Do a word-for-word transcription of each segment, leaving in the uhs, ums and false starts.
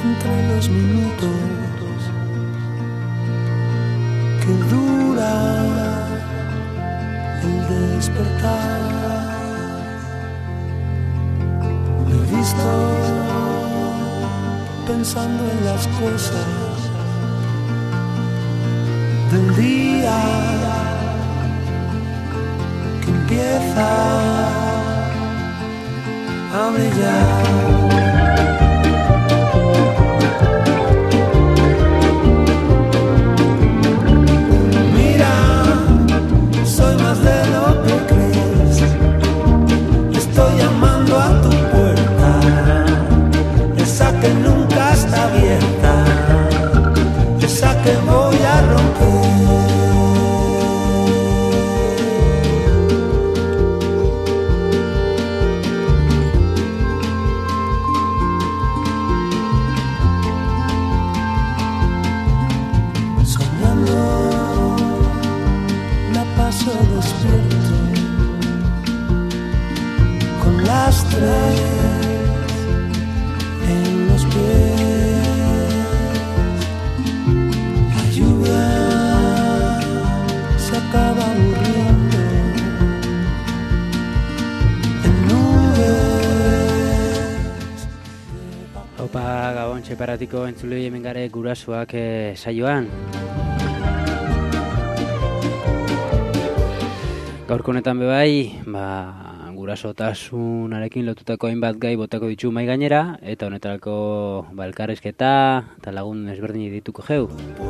entre los minutos que dura el despertar. Me he visto pensando en las cosas del día que empieza a brillar. De lo que crees, estoy llamando a tu puerta, esa que nunca está abierta, esa que voy a romper. Soñando paso despierto con las tres en los pies. La lluvia se acaba aburriendo en nubes. Opa, Gabon txeparatiko entzulei hemen gare gurasoak eh, saioan. Gaurko honetan bebai, ba, gurasotasunarekin lotutako hainbat gai botako ditu mai gainera, eta honetarako ba, elkarrizketa eta lagun ezberdin dituko jeu.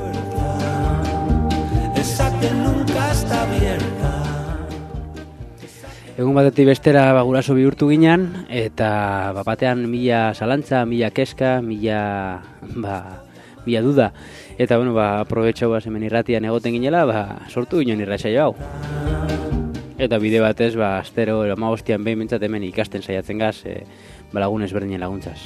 Egun batetik bestera ba, guraso bihurtu ginen, eta ba, batean mila zalantza, mila keska, mila, ba, mila duda. Eta bueno, ba, aprobetxo ba, hemen irratian egoten ginela, ba, sortu ginen irratsaio hau. Eta bide batez, ba, astero, hamabostian behin bintzat hemen ikasten saiatzen gaz, e, ba, lagun ezberdinen laguntzaz.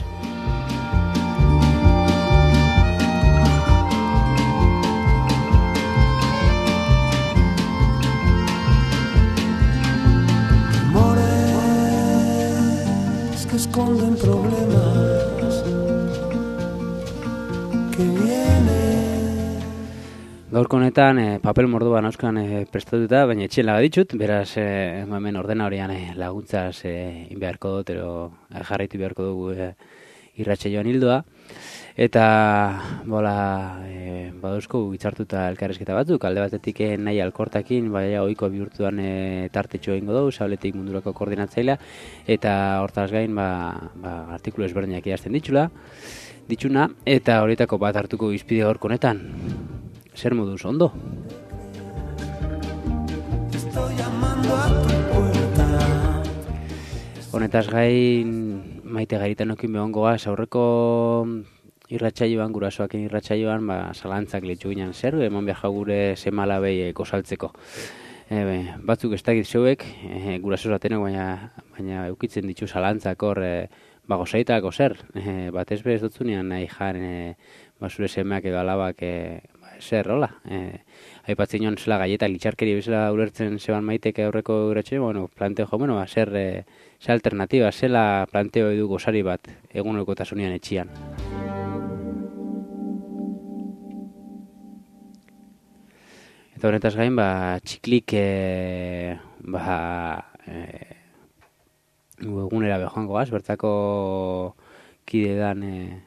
Temores que esconden problemas que vienen. Gaurko honetan e, papel mordoa nauzkan e, prestatuta, baina etxien laga ditut, beraz e, hemen ordena horian e, laguntzaz e, beharko dut, ero e, jarraitu beharko dugu e, irratsaioan hildoa. Eta bola, e, badauzko hitzartuta elkarrizketa batzuk, alde batetik e, nahi alkortakin, baina ohiko bihurtuan e, tartetxo egingo dugu, Sabletik Mundurako koordinatzailea, eta hortaz gain ba, ba, artikulu ezberdinak idazten ditxula, ditxuna, eta horietako bat hartuko izpide gaurko honetan. Zer moduz, ondo? Honetaz gain Maite Garitanokin behongoaz, aurreko irratsaioan, gurasoaken irratsaioan, ba, zalantzak lehitu ginen zer, eman behar gure semalabei gosaltzeko. E, be, batzuk ez dakit zeuek, e, guraso zatenak, baina, baina eukitzen ditu zalantzak hor, e, ba, gozaitako zer. E, batez bez dutzunean nahi jan, e, ba, zure semeak edo alabak, e, zer, hola, eh, aipatzen joan zela gaieta litxarkeri bezala ulertzen zeban Maiteke aurreko irratsaioan, bueno, planteo jo, bueno, zer, eh, zer alternatiba, zela planteo edu gozari bat egunerokotasunean etxian. Eta honetaz gain, ba, txiklik, eh, ba, eh, egunera behoango gaz, bertako kide dan, eh,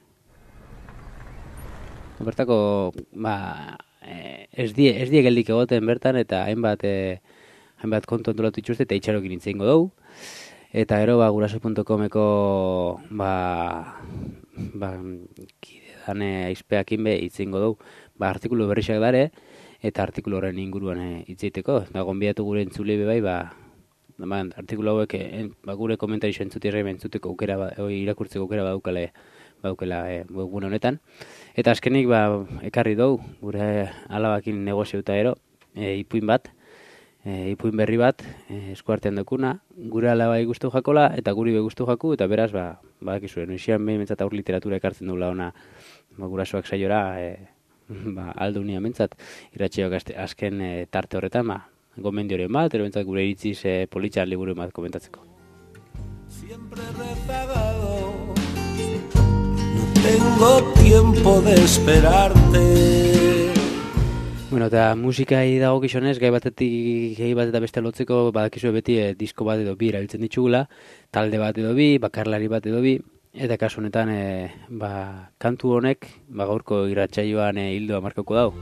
bertako, ba, eh, ez die, ez die geldik egoten bertan, eta hainbat, eh, hainbat kontu antolatu itxuzte, eta itxarokin intzeingo dugu. Eta ero, ba, guraso puntu comeko, ba, ba, kidedan aizpeakin be itzeingo dugu, ba, artikulu berrixak dare, eta artikulu horren inguruan itzeiteko. Da, gonbiatu gure entzule bai, ba, ba, artikulu hauek, eh, ba, gure komentarixo entzutierra entzuteko aukera, ba, irakurtzeko aukera badukale, badukela e, webgune honetan. Eta azkenik ba, ekarri dugu, gure alabakin negozio eta ero, e, ipuin bat, e, ipuin berri bat, e, eskuartean dekuna, gure alabai guztu jakola, eta guri be guztu jaku, eta beraz, ba, badakizu, noizian behin mentzat aur literatura ekartzen dugula ona, ba, gurasoak saiora, e, ba, aldo unia mentzat, iratxeok azken e, tarte horretan, ba, gomendioren bat, ero mentzat gure iritziz e, politxan liburu bat komentatzeko. Siempre rezagado, no tengo tiempo de esperarte. Bueno, eta musikai dagokionez, gai batetik gai bat eta beste lotzeko badakizue beti e, disko bat edo bi erabiltzen ditugula, talde bat edo bi, bakarlari bat edo bi, eta kasu honetan e, ba, kantu honek ba, gaurko irratsaioan e, hildoa markako dau.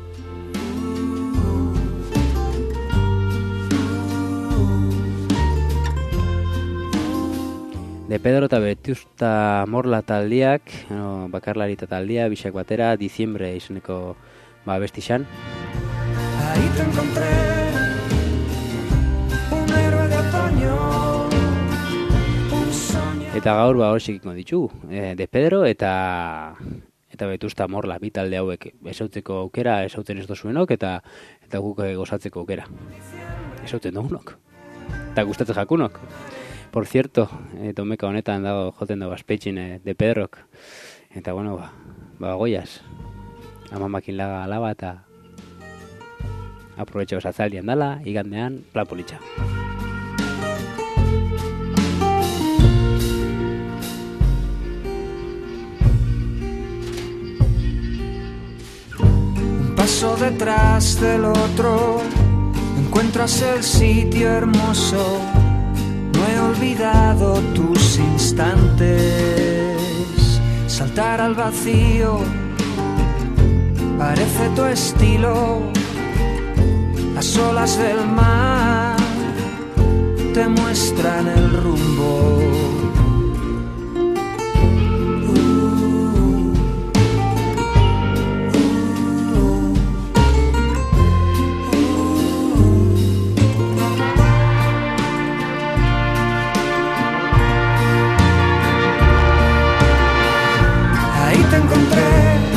De Pedro eta Vetusta Morla taldiak, no, bakarlari eta taldia, bisak batera, Diciembre izeneko ba, bestixan. Ahí te encontré, un héroe de otoño, un sueño. Eta gaur ba hoxekiko ditugu, e, De Pedro eta eta Vetusta Morla bi talde hauek esautzeko aukera, esautzen ez dozuenok eta eta guk gozatzeko aukera. Esautzen dugunok. Eta gustatzen jakunok. Por cierto, e, domeka honetan dago joten dago aspetxin e, De Pedrok. Eta bueno, ba, ba goiaz. Amamakin laga alaba eta aprobetxe osatzaldian dala, igandean, plan politxa. Un paso detrás del otro, encuentras el sitio hermoso. No he olvidado tus instantes, saltar al vacío parece tu estilo. Las olas del mar te muestran el rumbo. Ahí te encontré,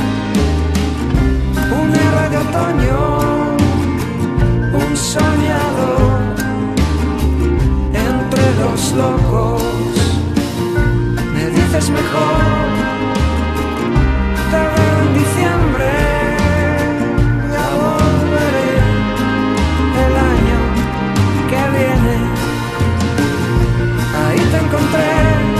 un héroe de otoño, un soñador entre los locos. Me dices mejor, te veo en diciembre, ya volveré el año que viene. Ahí te encontré,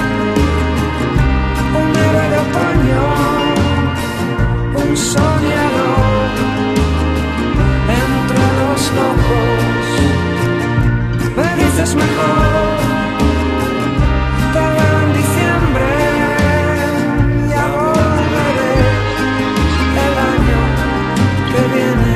un héroe de otoño, un soñador entre los locos. Me dices mejor, te veo en diciembre, ya volveré el año que viene.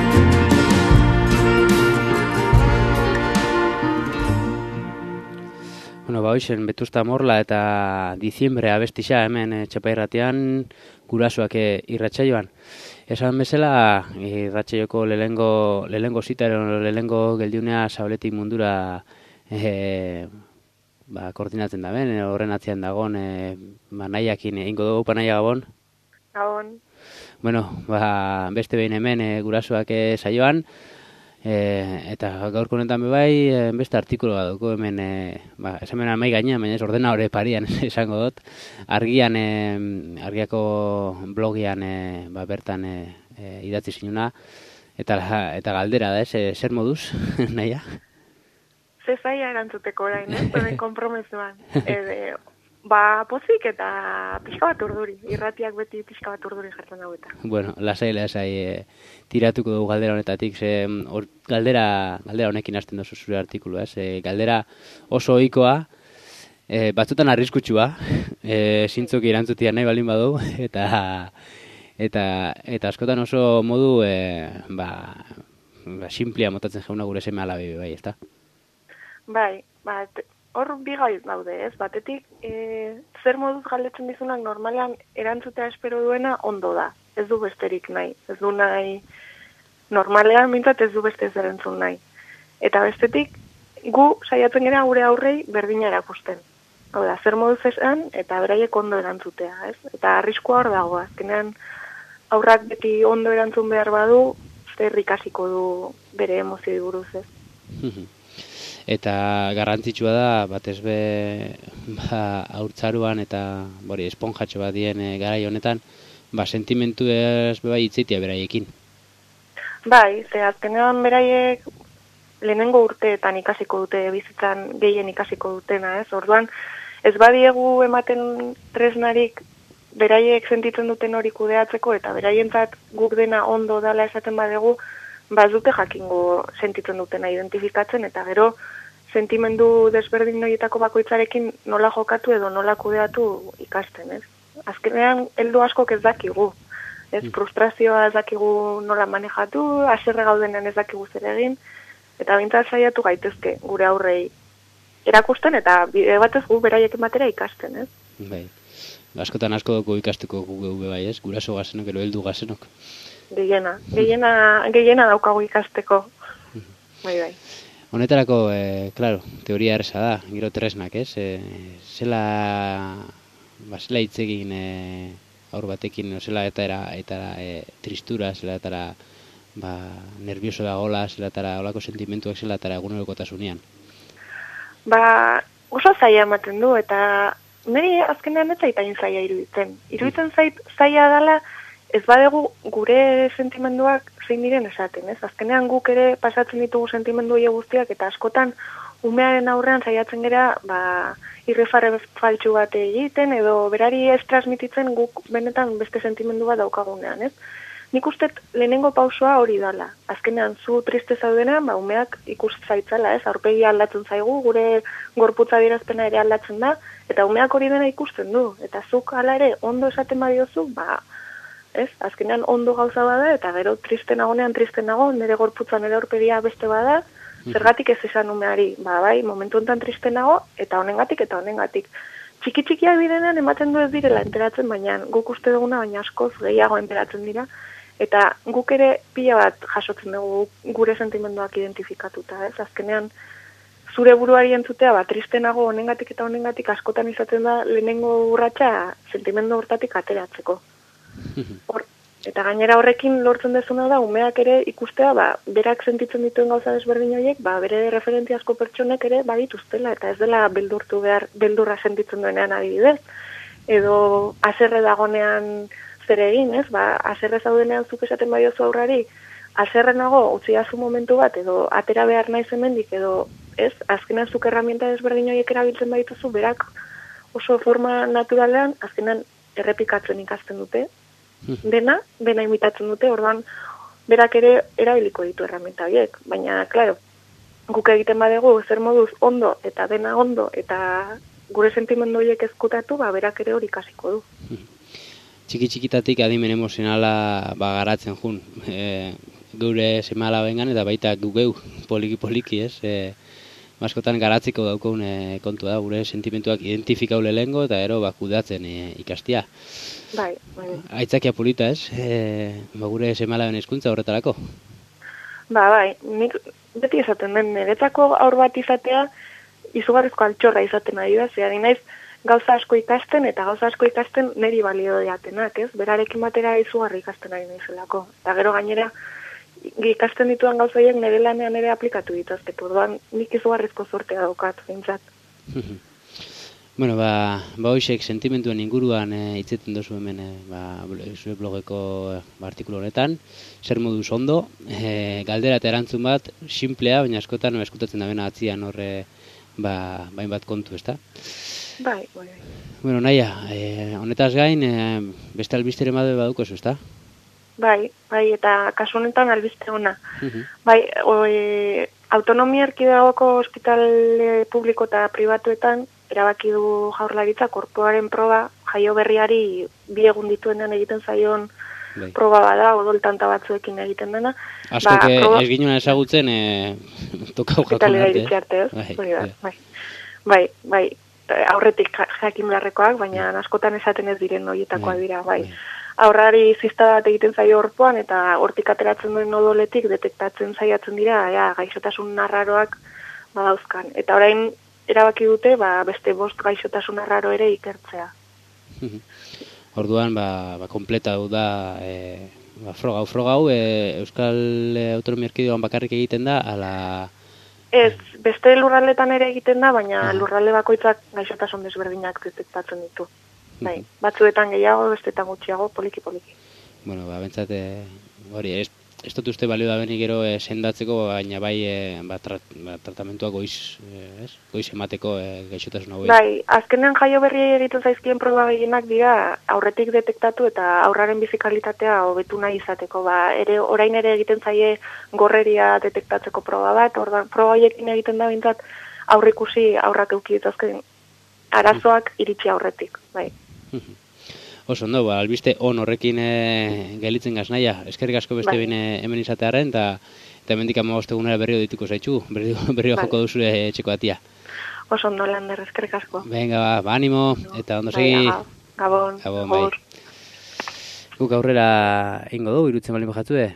Bueno, ba hoixen Vetusta Morla eta Diciembre abestixa hemen e, txapairratean gurasoak e, irratsaioan. Esan bezala, irratsaioko lehengo lehengo zitaren lehengo geldiunea Sabletik mundura e, ba, koordinatzen da ben, horren atzean dagon e, ba, nahiakin egingo dugu panaia gabon. Gabon. Bueno, ba, beste behin hemen e, gurasoak e, saioan, e, eta gaurko honetan bebai e, beste artikulu bat dugu hemen, e, ba, esan bena mai gainean, baina ez ordena hori parian esango dut, argian, e, argiako blogian e, ba, bertan e, e, idatzi zinuna, eta, eta galdera da, ez, e, zer moduz, naia? Ze zaila erantzuteko orain, ez? Zuen konpromezuan. E, ba, pozik eta pixka bat urduri. Irratiak beti pixka bat urduri jartzen dago eta. Bueno, lasai, lasai, e, tiratuko dugu galdera honetatik, ze or, galdera, galdera honekin hasten dozu zure artikulu, ez? E, galdera oso ohikoa, e, batzutan arriskutsua, e, zintzoki erantzutia nahi balin badu, eta eta eta askotan oso modu e, ba, ba, simplia motatzen jauna gure seme alabe bai, ezta? Bai, bat, hor bi gai daude, ez? Batetik, e, zer moduz galdetzen dizunak normalean erantzutea espero duena ondo da. Ez du besterik nahi. Ez du nahi, normalean mintzat ez du beste zer entzun nahi. Eta bestetik, gu saiatzen gara gure aurrei berdina erakusten. Hau da, zer moduz esan eta beraiek ondo erantzutea, ez? Eta arriskua hor dago, azkenean aurrak beti ondo erantzun behar badu, zer ikasiko du bere emozioi buruz, ez? Eta garrantzitsua da, batez be, ba, haurtzaruan eta bori, esponjatxo bat dien e, garai honetan, ba, sentimentu ez bebai itzaitia beraiekin. Bai, ze azkenean beraiek lehenengo urteetan ikasiko dute, bizitzan gehien ikasiko dutena, ez? Orduan, ez badiegu ematen tresnarik beraiek sentitzen duten hori kudeatzeko eta beraientzat guk dena ondo dala esaten badegu, bazute jakingo sentitzen dutena identifikatzen eta gero sentimendu desberdin horietako bakoitzarekin nola jokatu edo nola kudeatu ikasten, ez? Azkenean heldu askok ez dakigu. Ez frustrazioa ez dakigu nola manejatu, haserre gaudenean ez dakigu zer egin, eta bintzat saiatu gaitezke gure aurrei erakusten eta bide batez gu beraiek batera ikasten, ez? Bai. Askotan asko dugu ikasteko gu bai, ez? Guraso gazenok edo heldu gazenok. Gehiena, gehiena, gehiena daukagu ikasteko. Bai, bai. Honetarako, eh, claro, teoria erresa da, gero tresnak, ez? Eh, zela, ba, zela hitz egin eh, aur batekin, no, zela eta era, eta eh, tristura, zela eta ba, nervioso dagoela, zela eta olako sentimentuak zela eta egunerokotasunean. Ba, oso zaila ematen du, eta niri azkenean ez zaitain zaila iruditzen. Iruditzen zait zaila dela, ez badegu gure sentimenduak zein diren esaten, ez? Azkenean guk ere pasatzen ditugu sentimendu horiek guztiak eta askotan umearen aurrean saiatzen gera, ba, irrifarre faltsu bat egiten edo berari ez transmititzen guk benetan beste sentimendu bat daukagunean, ez? Nik uste lehenengo pausua hori dala. Azkenean zu triste zaudenean, ba, umeak ikus zaitzala, ez? Aurpegia aldatzen zaigu, gure gorputza adierazpena ere aldatzen da, eta umeak hori dena ikusten du. Eta zuk hala ere ondo esaten badiozu, ba, ez? Azkenean ondo gauza bada, eta gero triste nagonean triste nago, nire gorputza nire aurpegia beste bada, zergatik ez esan umeari, ba, bai, momentu enten triste nago, eta honengatik, eta honengatik. Txiki-txikia bidenean ematen du ez direla enteratzen, baina guk uste duguna, baina askoz gehiago enteratzen dira, eta guk ere pila bat jasotzen dugu gure sentimenduak identifikatuta, ez? Azkenean, zure buruari entzutea, ba, triste nago honengatik eta honengatik askotan izaten da lehenengo urratsa sentimendu hortatik ateratzeko. Hor, eta gainera horrekin lortzen dezuna da, umeak ere ikustea, ba, berak sentitzen dituen gauza desberdin horiek, ba, bere referentziazko pertsonek ere badituztela, eta ez dela beldurtu behar, beldurra sentitzen duenean adibidez, edo haserre dagonean zer egin, ez? Ba, haserre zaudenean zuk esaten badiozu aurrari, haserre nago, utziazu momentu bat, edo atera behar naiz hemendik, edo, ez? Azkenan zuk erramienta desberdin horiek erabiltzen badituzu, berak oso forma naturalean, azkenan errepikatzen ikasten dute, dena, dena imitatzen dute, orduan, berak ere erabiliko ditu erramienta horiek, baina, klaro, guk egiten badegu, zer moduz ondo, eta dena ondo, eta gure sentimendu horiek ezkutatu, ba, berak ere hori ikasiko du. Txiki-txikitatik adimen emozionala ba, garatzen jun. E, geure semala bengan eta baita gu geu poliki-poliki, ez? E, askotan garatziko daukun e, kontu da, gure sentimentuak identifikau lehengo eta ero ba, kudeatzen e, ikastia. Bai, bai. Aitzakia polita, ez? E, ba, gure semala ben hizkuntza horretarako. Ba, bai, nik beti esaten den, niretzako aur bat izatea izugarrizko altxorra izaten ari da, zera dinaiz, gauza asko ikasten, eta gauza asko ikasten niri balio diatenak, ez? Berarekin batera izugarri ikasten ari naizelako. Eta gero gainera, ikasten dituan gauza horiek nire lanean ere aplikatu dituzket, orduan nik izugarrizko zortea daukat, bintzat. Bueno, ba, ba hoxek sentimentuen inguruan e, itzeten dozu hemen e, ba, zure blogeko e, artikulu honetan, zer moduz ondo, e, galdera eta erantzun bat, simplea, baina askotan no, eskutatzen da bena atzian horre, ba, bain bat kontu, ezta? Bai, bai, bai. Bueno, naia, e, honetaz gain, e, beste albistere madue baduko ez, ezta? Bai, bai, eta kasu honetan albiste ona. Uh-huh. Bai, o, e, autonomia erkidegoko ospitale publiko eta pribatuetan, erabaki du Jaurlaritza korpuaren proba jaio berriari bi egun dituenean egiten zaion bai. Proba bada, odoltanta batzuekin egiten dena. Asko ba, que proba... ez ginen ezagutzen e, tokau jakun arte. arte, ez? Bai, bai, bai, bai, aurretik jakin beharrekoak, baina askotan esaten ez diren horietakoa dira, bai. bai. Aurrari zista bat egiten zaio horpoan, eta hortik ateratzen duen odoletik detektatzen zaiatzen dira, ja, gaixotasun arraroak badauzkan. Eta orain, erabaki dute, ba, beste bost gaixotasun arraro ere ikertzea. Orduan, ba, ba kompleta du da, e, ba, frogau, frogau, e, Euskal Autonomia Erkidegoan bakarrik egiten da, ala... Ez, beste lurraldetan ere egiten da, baina ah. lurralde bakoitzak gaixotasun desberdinak detektatzen ditu. Bai, batzuetan gehiago, bestetan gutxiago, poliki-poliki. Bueno, ba, bentsate, hori, ez ez dut uste balio da benik gero e, sendatzeko, baina bai e, ba, tra, ba, tratamentuak goiz, e, ez? Goiz emateko e, gaixotasun hauei. Bai, azkenean jaio berriei egiten zaizkien proba gehienak dira aurretik detektatu eta aurraren bizikalitatea hobetu nahi izateko. Ba, ere orain ere egiten zaie gorreria detektatzeko proba bat, ordan proba hiekin egiten da bintzat aurrikusi aurrak eduki dituzken arazoak iritsi aurretik, bai. Oso ondo, ba, albiste on horrekin e, gelitzen gaz naia. Eskerrik asko beste Bai. behin e, hemen izatearen, eta eta hemendik hamabost egunera berrio dituko zaitxu, berrio, berrio Bai. joko duzu etxeko atia. Oso ondo Lander, eskerrik asko. Venga, ba, ba animo, eta ondo Bai, segi. aga, Gabon, Gabon, bai. agur. Guk aurrera ingo dugu, irutzen balin bajatzue.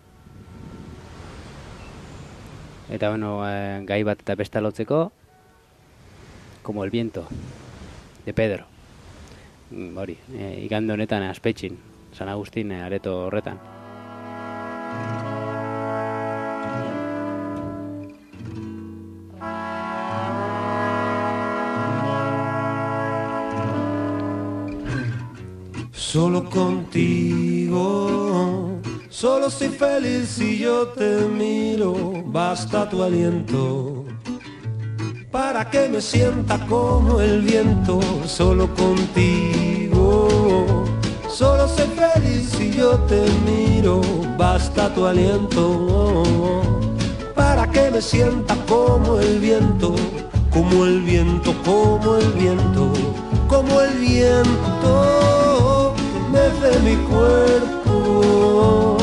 Eta, bueno, eh, gai bat eta besta lotzeko, como el viento, de Pedro. Mm, Hori, eh, igande honetan aspetxin, San Agustin eh, areto horretan. Solo contigo, solo soy feliz si yo te miro, basta tu aliento para que me sienta como el viento. Solo contigo, solo soy feliz si yo te miro, basta tu aliento para que me sienta como el viento, como el viento, como el viento, como el viento que mece mi cuerpo,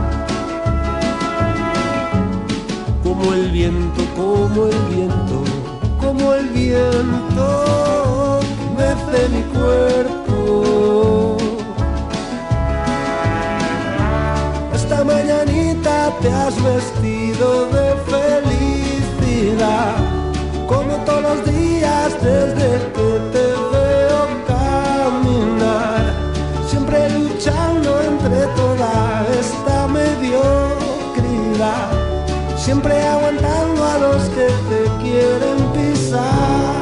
como el viento, como el viento, como el viento que mece mi cuerpo. Esta mañanita te has vestido de felicidad, como todos los días desde que te veo caminar, siempre luchando entre toda esta mediocridad, siempre aguantando a los que te quieren pisar.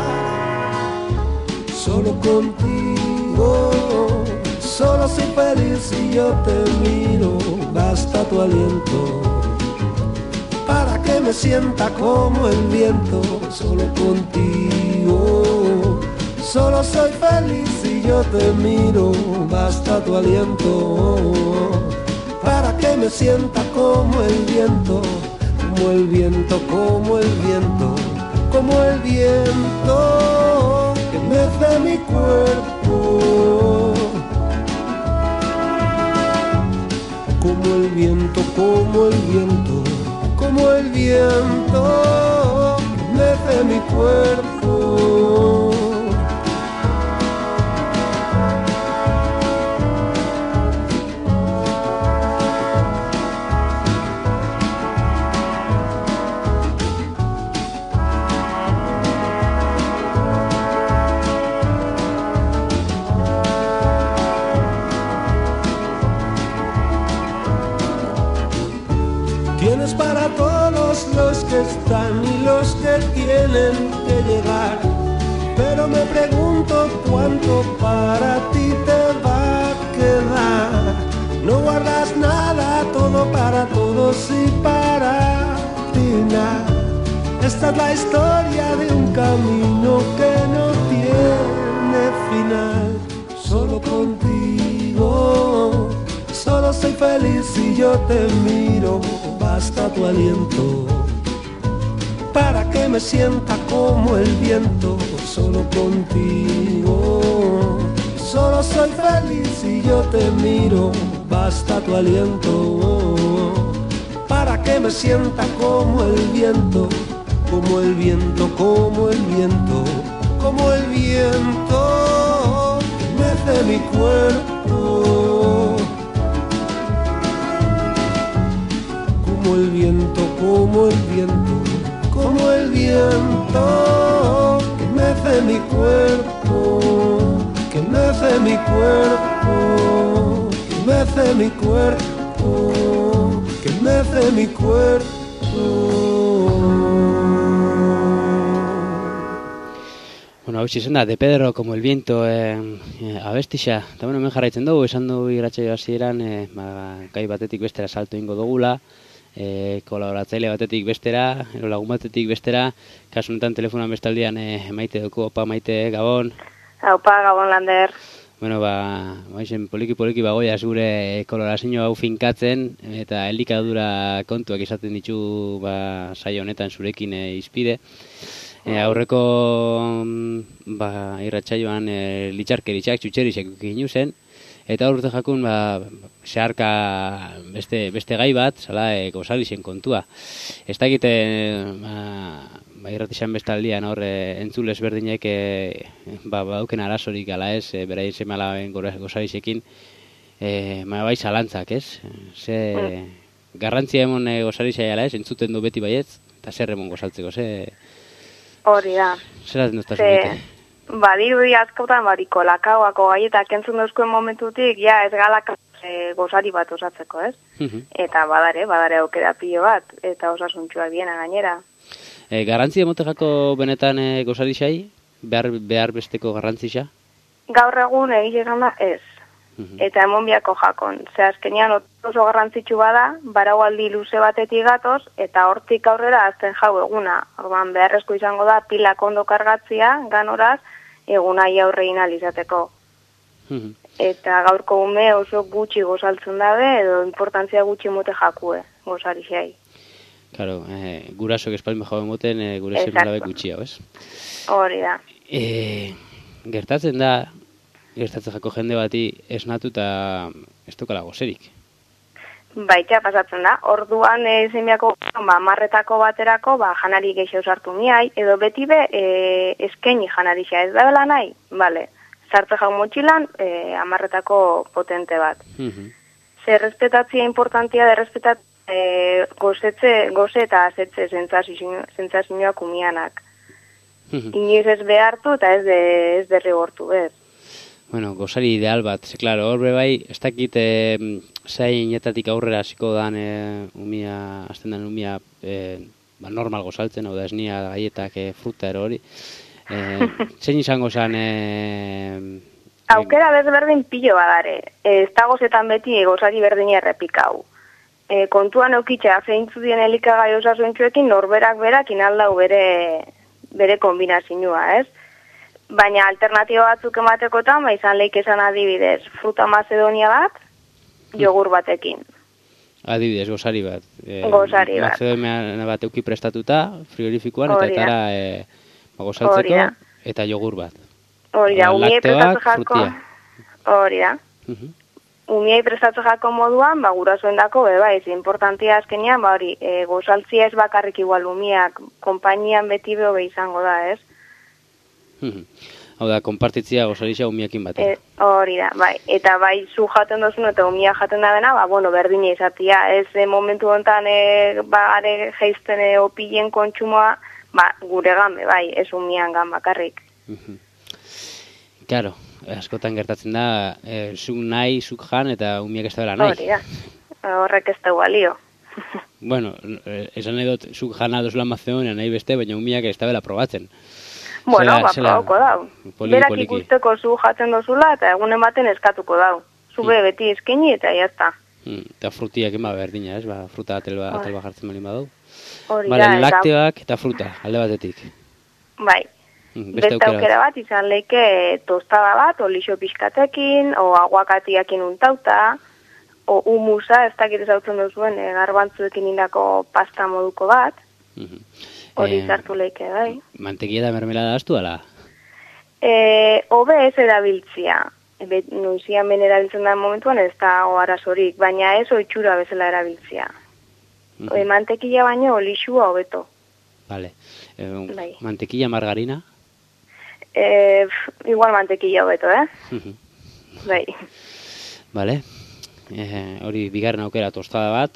Solo contigo, solo soy feliz si yo te miro, basta tu aliento para que me sienta como el viento. Solo contigo, solo soy feliz si yo te miro, basta tu aliento para que me sienta como el viento, como el viento, como el viento, como el viento que mece mi cuerpo, como el viento, como el viento, como el viento que mece mi cuerpo. Tienes para todos los que están y los que tienen que llegar, pero me pregunto cuánto para ti te va a quedar. No guardas nada, todo para todos y para ti nada. Esta es la historia de un camino que no tiene final. Solo contigo, solo soy feliz si yo te miro, basta tu aliento para que me sienta como el viento. Solo contigo, solo soy feliz si yo te miro, basta tu aliento para que me sienta como el viento, como el viento, como el viento, como el viento que mece mi cuerpo, como el viento, como el viento, como el viento que mece mi cuerpo, que mece mi cuerpo, que mece mi cuerpo, que mece mi cuerpo. Bueno, Bueno, hau izan da, de Pedro como el viento eh, eh, abestixa. Eta bueno, hemen jarraitzen dugu, esan du irratsaio hasieran, eh, ba, gai batetik bestera salto ingo dugula, eh, kolaboratzaile batetik bestera, ero lagun batetik bestera, kasu honetan telefonan bestaldian eh, maite dugu, opa maite, Gabon. Opa, Gabon, Lander. Bueno, ba, baizen poliki-poliki bagoia zure kolorazio hau finkatzen, eta elikadura kontuak izaten ditu ba, saio honetan zurekin e, izpide. E, aurreko ba, irratsaioan e, litxarkeritxak, txutxerixek ginu zen, eta aurrete jakun ba, zeharka beste, beste gai bat, zala e, gozalixen kontua. Ez dakite ba, ba, irratixan bestaldian hor e, entzule ezberdinek e, ba, badauken arazorik ala ez, e, beraien semalaben gozalixekin, e, ma bai zalantzak, ez? Ze garrantzia emon e, gozalixai ala ez, entzuten du beti baietz, eta zer emon gozaltzeko, ze... Hori da. Zer aten duzta zunete? Badirudi askotan, bariko lakaoako gaietak entzun dauzkoen momentutik, ja ez galaka e, gozari bat osatzeko, ez? Uh-huh. Eta badare, badare aukera pilo bat, eta osasuntxua biena gainera. E, garrantzia emotejako benetan e, gozari xai? Behar, behar besteko garrantzia? Gaur egun egile esan da ez. Uh-huh. Eta emon biako jakon. Ze azkenean oso garrantzitsu bada, baraualdi luze batetik gatoz, eta hortik aurrera azten jau eguna. Orban beharrezko izango da pilak ondo kargatzia, ganoraz, egunai aurrein alizateko. Uh-huh. Eta gaurko ume oso gutxi gozaltzen dabe, edo importantzia gutxi mote jakue, gozari xai. Claro, eh, gurasok espalme jau emoten, eh, gure semelabe gutxi hau, ez? Hori da. Eh, gertatzen da, gertatzen jako jende bati esnatu eta ez tokala gozerik. Baita pasatzen da, orduan e, zemiako ba, marretako baterako ba, janari gehiago sartu niai, edo beti be e, eskaini janari xa ez da bela nahi, bale, sartze jau motxilan e, amarretako potente bat. Uh-huh. Zer respetatzia importantia da respetat e, gozetze, goze eta azetze zentzazioak umianak. Uh-huh. Inoiz ez behartu eta ez, de, ez derrigortu, ez. Bueno, gozari ideal bat, ze, klaro, horbe bai, ez dakit e, zainetatik aurrera hasiko dan e, umia, azten den umia e, ba, normal gozaltzen, hau da esnia, gaietak, e, fruta ero hori. E, zein izango zen... E, Aukera desberdin pilo badare, e, ez da gozetan beti gozari berdin errepikau. E, kontuan eukitxea, zeintzu dien elikagai osasuntxuekin norberak berak inaldau bere, bere kombinazioa, ez? Baina alternatiba batzuk ematekotan, ba izan leik esan adibidez, fruta macedonia bat, jogur batekin. Adibidez, gozari bat. E, gozari bat. Macedonia bat euki prestatuta, frigorifikoan, eta etara e, gozaltzeko, eta jogur bat. Hori da, umiei prestatu jako. Hori da. Uh-huh. Umiei prestatu jako moduan, ba, gurasoen dako, beba, ez importantia azkenian, ba, hori, e, gozaltzia ez bakarrik igual umiak, konpainian beti beho izango da, ez? Hau da, konpartitzia gozarixa umiakin batean. E, hori da, bai. Eta bai, zu jaten dozun eta umia jaten da dena, ba, bueno, berdina izatia. Ez e, momentu honetan, e, ba, are geizten e, opilien kontsumoa, ba, gure gambe, bai, ez umian gan bakarrik. Claro, askotan gertatzen da, e, zuk nahi, zuk jan, eta umiak ez da bela nahi. Hori da, horrek ez da balio. Bueno, esan nahi dut, zuk jana dozula Macedonia nahi beste, baina umiak ez da bela probatzen. Bueno, ba, probauko dau. Berak ikusteko zu jatzen dozula eta egunen baten eskatuko dau. Zube hmm. beti eskini eta jazta. Hmm. Eta frutiak ema berdina, ez? Ba, fruta atel ba, ba jartzen bali badau. Hori vale, da. Lakteoak eta fruta, alde batetik. Bai. Hmm, beste, beste aukera bat, izan leike tostada bat, o lixo pixkatekin, o aguakatiakin untauta, o humusa, ez dakit ezautzen duzuen, e, garbantzuekin indako pasta moduko bat. Hmm. Hori zartu leike, bai. Mantekia da mermelada astu, ala? E, obe ez erabiltzia. Nuizian ben erabiltzen da momentuan ez da arazorik, baina ez oitxura bezala erabiltzia. Mm-hmm. E, mantekia baino olixua hobeto. Vale. E, bai. Mantekia margarina? E, igual mantekia hobeto, eh? Mm-hmm. Bai. Vale. E, hori bigarren aukera tostada bat,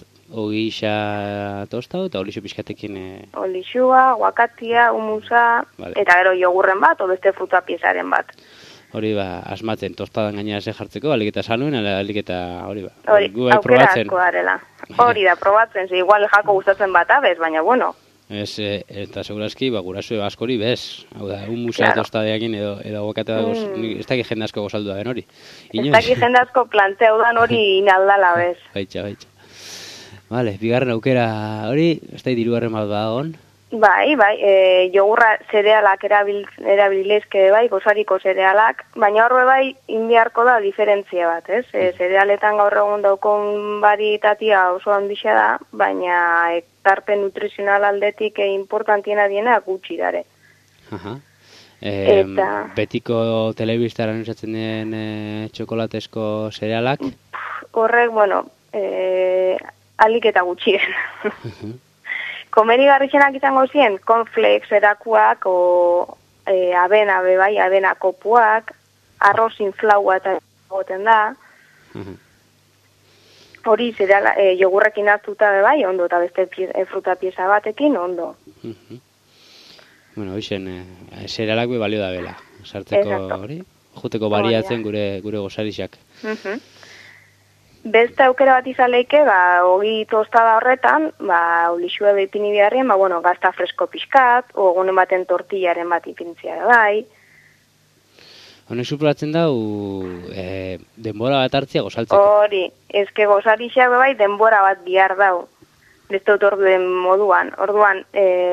ogixa tostado eta olixo pixkatekin... E... Olixua, guakatia, humusa, vale. Eta gero jogurren bat, o beste fruta piezaren bat. Hori ba, asmatzen, tostadan gainera ze jartzeko, alik eta sanuen, alik eta hori ba. Hori, aukera asko darela. Hori da, probatzen, ze igual jako gustatzen bat abez, baina bueno, Ez, e, eta segurazki, ba, guraso askori bez. Hau da, un musea Claro. tostadeakin edo, edo abokate da, Mm. ez dakit jende asko gozaldu da ben hori. Ez dakit jende asko planteudan hori inaldala bez. Baitxa, baitxa. Vale, bigarren aukera hori, ez da dirugarren bat badagon. Bai, bai, e, jogurra zerealak erabil, erabilizke bai, gozariko zerealak, baina horre bai, indiarko da diferentzia bat, ez? E, zerealetan gaur egun daukon baritatia oso handia da, baina ekarpen nutrizional aldetik e, importantiena diena gutxi dare. Aha. E, Eta- betiko telebistaren usatzen den e, txokolatesko zerealak. Horrek, bueno, e, alik eta gutxien. Komenigarrixenak izango ziren, cornflakes erakuak, o e, abena be bai, abena kopuak, arroz inflaua eta egoten da. Aha. Hori zereala, e, jogurrekin hartuta be bai, ondo, eta beste pie, e, fruta pieza batekin, ondo. Mhm. Bueno, hoxen, e, zerealak be balio da bela. Sartzeko Exacto. hori, juteko bariatzen gure gure gozarixak. Mhm. Beste aukera bat izaleike, ba, ogi tostada horretan, ba, olixua behipini beharrien, ba, bueno, gazta fresko pixkat, o egunen baten tortillaren bat ipintzia da bai. Honek suporatzen dau, e, denbora bat hartzia gozaltzeko. Hori, ezke gozarixak be bai denbora bat bihar dau. Beste orduen moduan. Orduan,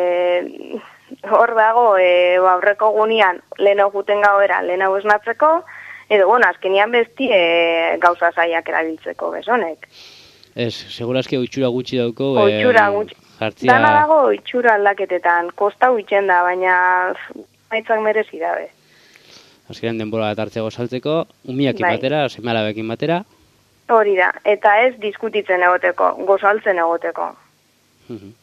e, hor dago, e, ba, aurreko gunean, lehenago guten gauera, lehenago esnatzeko, edo, bueno, azkenian besti e, gauza zaiak erabiltzeko besonek. Ez, segurazki oitxura gutxi dauko. Oitxura gutxi. Jartzia... Dana dago oitxura aldaketetan, kosta huitzen da, baina maitzak merezi dabe. Azkenean denbora bat hartzea gozaltzeko, umiakin Bai. batera, seme-alabekin batera. Hori da, eta ez diskutitzen egoteko, gozaltzen egoteko. Mhm.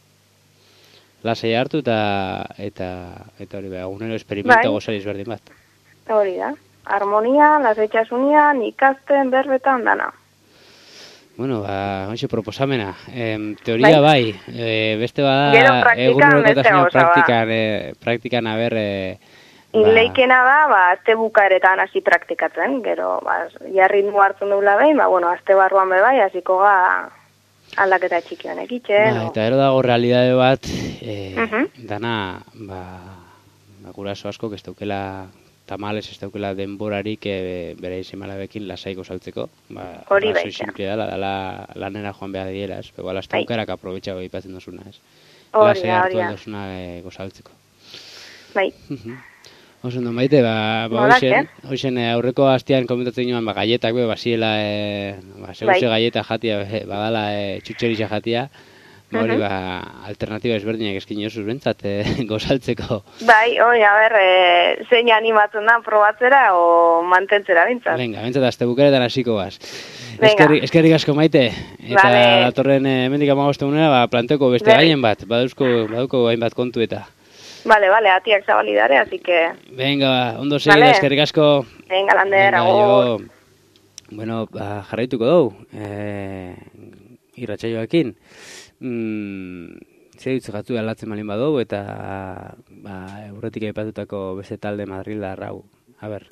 Lasai hartu eta eta eta hori behar, egunero experimenta Bai. gozari ezberdin bat. Hori da, harmonia, lasaitxasunian, ikasten, berbetan, dana. Bueno, ba, hoxe proposamena. Em, teoria bai, e, beste bada Gero praktikan egunerokotasuna beste gauza bat. praktikan, e, praktikan aber e, Inleikena da, ba, azte bukaeretan hasi praktikatzen, gero, ba, ja ritmo hartzen dugula behin, ba, bueno, azte barruan be bai, hasiko ga aldaketa txiki honek itxen. ba, eta ero dago realidade bat, e, Mhm. dana, ba, ba, guraso asko, ez daukela tamales, ez daukela denborarik e, bere izemalabekin lasaiko saltzeko. Ba, Hori arrazoi baita. simplea dela, dela lanera joan behar diela, ez? Igual, hasta Bai. aukerak aprobetxago ipatzen dozuna, ez? Hori Lasai da, hartu hori da. aldozuna e, gozaltzeko. Bai, Oso ondo maite, ba, ba Nolak, hoxen, eh? hoxen e, aurreko hastian komentatzen joan, ba, galletak be, basiela, e, ba, seguse Bai. galleta jatia, be, badala e, txutxerixa jatia, ba, hori, Mhm. ba, alternatiba ezberdinak eskin josuz bentsat, e, gozaltzeko. bai, hori, a ber, e, zein animatzen da probatzera o mantentzera bintzat. Venga, bentsat, azte bukaretan hasiko gaz. Venga. Eskerrik, eskerrik asko maite, eta Vale. datorren e, hemendik hamabost egunera, ba, planteko beste Berri. gaien bat, baduzko, baduko hainbat kontu eta. Vale, vale, atiak zabalidare, así que, Venga, ba, ondo segida, Vale. eskerrik asko. venga, lander, Venga, agur. jo. Bueno, ba, jarraituko dugu, e, irratsaioekin. Mm, Zeditzu gatu aldatzen malin badugu, eta ba, aurretik aipatutako beste talde Madrildar hau. A ber.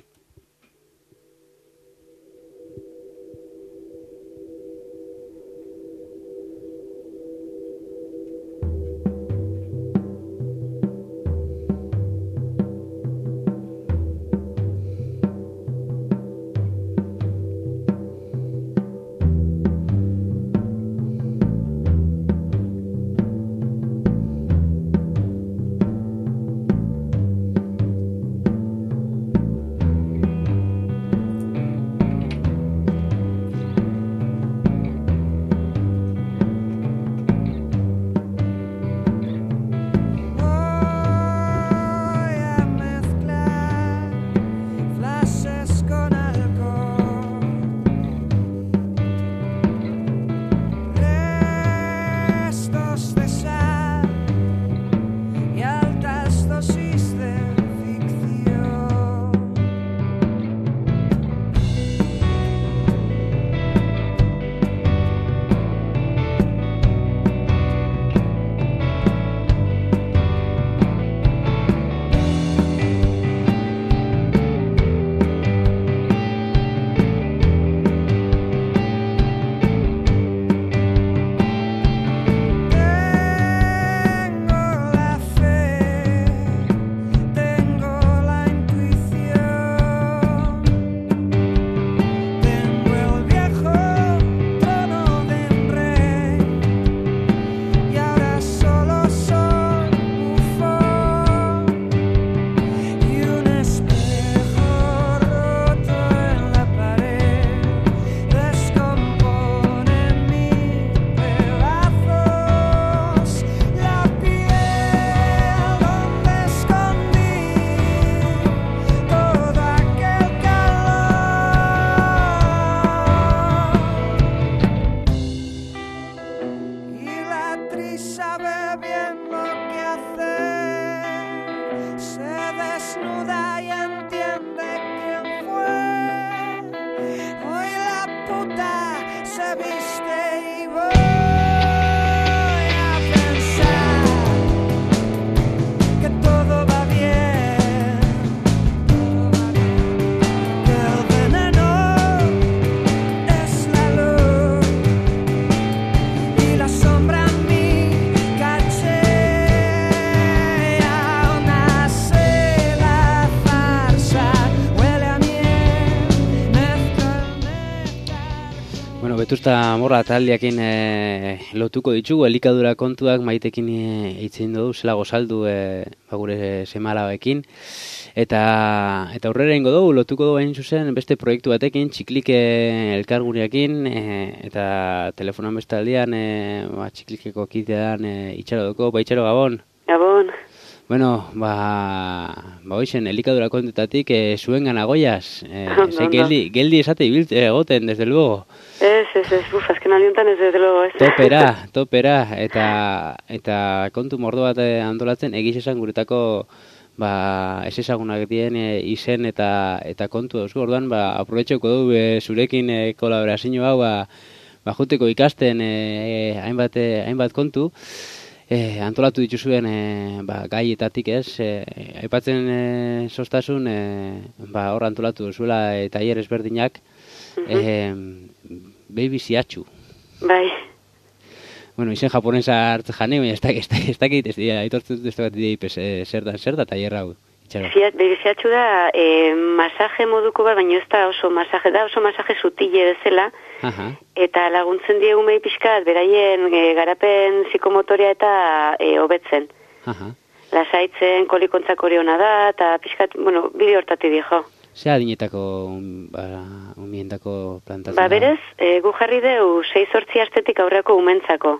Bueno, Betusta Morra taldeakin e, lotuko ditugu, elikadura kontuak Maitekin eitzen dugu, zela gozaldu e, ba, gure semalabekin. Eta eta aurrera ingo dugu, lotuko dugu hain zuzen beste proiektu batekin, Txiklike elkarguneakin, e, eta telefonan bestaldean e, ba, Txiklikeko kidean e, itxaro dugu, ba itxaro Gabon. Gabon. Bueno, ba, ba hoixen, elikadura kontetatik e, zuen ganagoiaz, e, ze geldi, geldi esate ibilt egoten, desde luego. Ez, ez, ez, uf, azken aliontan ez desde luego, ez. Topera, topera, eta, eta kontu mordo bat antolatzen, egiz esan guretako, ba, ez ezagunak dien e, izen eta eta kontu dauzko, orduan, ba, aprobetxoko du e, zurekin e, kolaborazio hau, ba, ba, juteko ikasten e, e, hainbat, e, hainbat kontu, E, antolatu dituzuen e, ba, gaietatik ez, e, aipatzen e, sostasun, e, ba, hor antolatu duzuela e, tailer ezberdinak, e, baby ziatxu. Bai. Bueno, izen japonesa hartze jane, baina ez dakit, ez dakit, ez dira, aitortzen dut ez dakit dira, zer da, zer da tailer hau. Baby ziatxu da, e, masaje moduko bat, baina ez da oso masaje, da oso masaje sutile bezala, Aha. Eta laguntzen die umei pixkat, beraien e, garapen psikomotoria eta e, hobetzen. Aha. Lasaitzen, kolikontzak hori hona da, eta pixkat, bueno, bide hortati dijo. Zer adinetako, ba, umientako plantatzen? Ba, berez, e, gu jarri deu, sei sortzi astetik aurreako umentzako.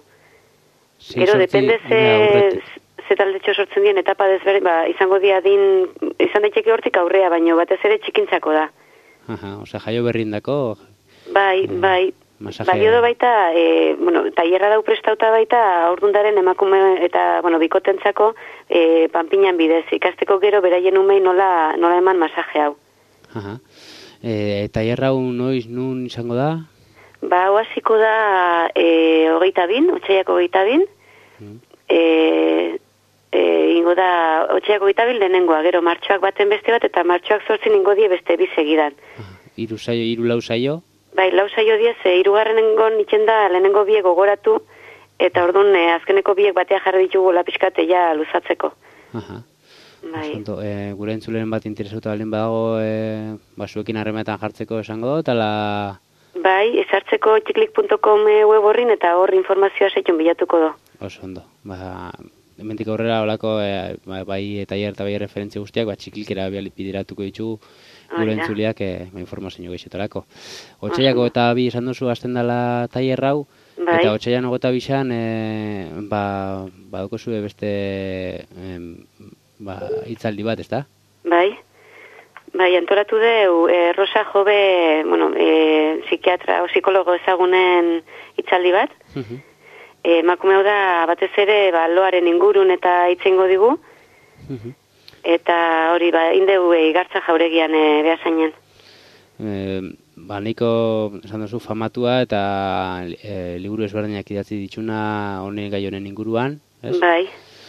Gero, depende ze, ze taldetxo sortzen dien etapa desberdin, ba, izango dia din, izan daiteke hortik aurrea, baino batez ere txikintzako da. Aha, osea, jaio berrindako... Bai, bai, masaje... balio do baita, e, bueno, tailerra dau prestauta baita, aurdundaren emakume eta, bueno, bikotentzako, e, panpinan bidez, ikasteko gero beraien umei nola, nola eman masaje hau. Aha. E, tailerra hau noiz nun izango da? Ba, hau hasiko da e, hogeita bin, otxaiako hogeita bin, mm. e, e, ingo da, otxaiako hogeita bin lehenengoa, gero martxoak baten beste bat, eta martxoak zortzin ingo die beste bi segidan. Iru saio, iru lau saio? Bai, lau saio diez, e, irugarrenengon itxen da lehenengo biek gogoratu, eta orduan e, azkeneko biek batea jarri ditugu lapizkate ja luzatzeko. Aha. Bai. Osanto, e, gure entzuleren bat interesauta baldin badago, e, ba, zuekin harremetan jartzeko esango dut, ala... Bai, ezartzeko txiklik punto com web horrin eta hor informazioa seitun bilatuko do. Oso ondo. Ba, hemendik aurrera olako, e, bai tailer eta bai referentzia guztiak, ba, txiklikera bideratuko ditugu, gure entzuliak e, ba, informazio geixetarako. Otsaiako eta bi esan duzu hasten dela tailer hau, bai. Eta otsaian ogota bisan, e, ba, badoko zue beste e, ba, hitzaldi bat, ezta? Bai, bai, antolatu deu, e, Rosa Jobe, bueno, e, psikiatra o psikologo ezagunen hitzaldi bat, uh-huh. e, emakumeu da batez ere ba, loaren ingurun eta hitzengo digu, uh-huh. Eta hori, ba, indeu e, igartza jauregian e, behasainen. E, ba, nahiko, esan duzu, famatua eta e, liburu ezberdinak idatzi dituna honen gai honen inguruan, ez? Bai.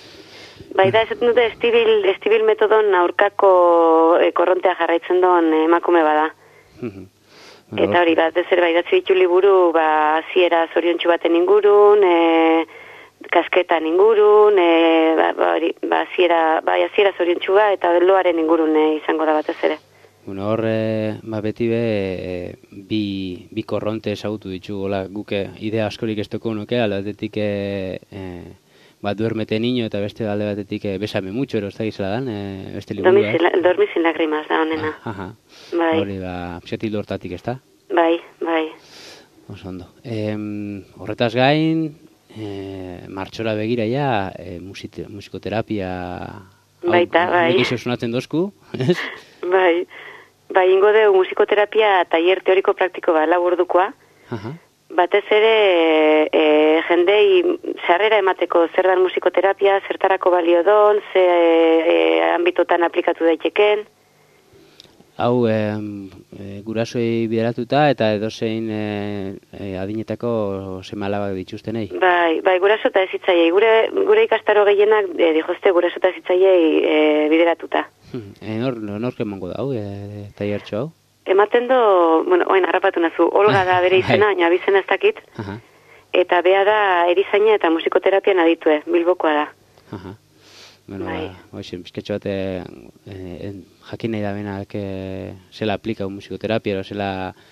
Bai, da, ez dute estibil, estibil metodon aurkako e, korrontea jarraitzen doan e, emakume bada. Bueno, eta hori, bat, ez ere, bai, idatzi ditu liburu, ba, ziera zoriontsu baten ingurun, e, kasketan ingurun, e, ba, ba, ba, ziera, bai, ziera zoriontsua eta loaren ingurun e, izango da batez ere. Bueno, hor, e, ba, beti be, e, bi, bi korronte ezagutu ditu, hola, guke idea askorik ez toko nuke, alde batetik, e, e, ba, duermete niño, eta beste alde batetik, e, besame mucho, ero, ez da gizela dan, e, beste liburu, eh? Dormi sin lagrimas, da, honena. Ah, aha, bai. Hori, ba, psetil hortatik, ez da? Bai, bai. Oso ondo. E, horretaz gain, E, martxora begira ja, e, musite, musikoterapia baita, hau, bai. Nik sonatzen dozku, ez? Bai, bai, ingo deu musikoterapia tailer teoriko praktiko ba, laburdukoa. Aha. Batez ere, e, jendei sarrera emateko zer dan musikoterapia, zertarako balio don, ze e, ambitotan aplikatu daiteken. Hau, e, e, gurasoei bideratuta eta edozein e, e, adinetako seme-alabak dituztenei. Bai, bai, guraso eta ezitzaiei. Gure, gure ikastaro gehienak e, dijozte guraso eta ezitzaiei e, bideratuta. E, nor, nor kemongo da, hau, e, tailertxo hau? Ematen do, bueno, oen harrapatu nazu, Olga da bere izena, baina abizena ez dakit. Aha. Eta bea da erizaina eta musikoterapian aditue, Bilbokoa da. Aha. Bueno, bai. Ba, oixen, bizketxo bat, e, e, jakin nahi da benak e, zela aplika un musikoterapia, zela,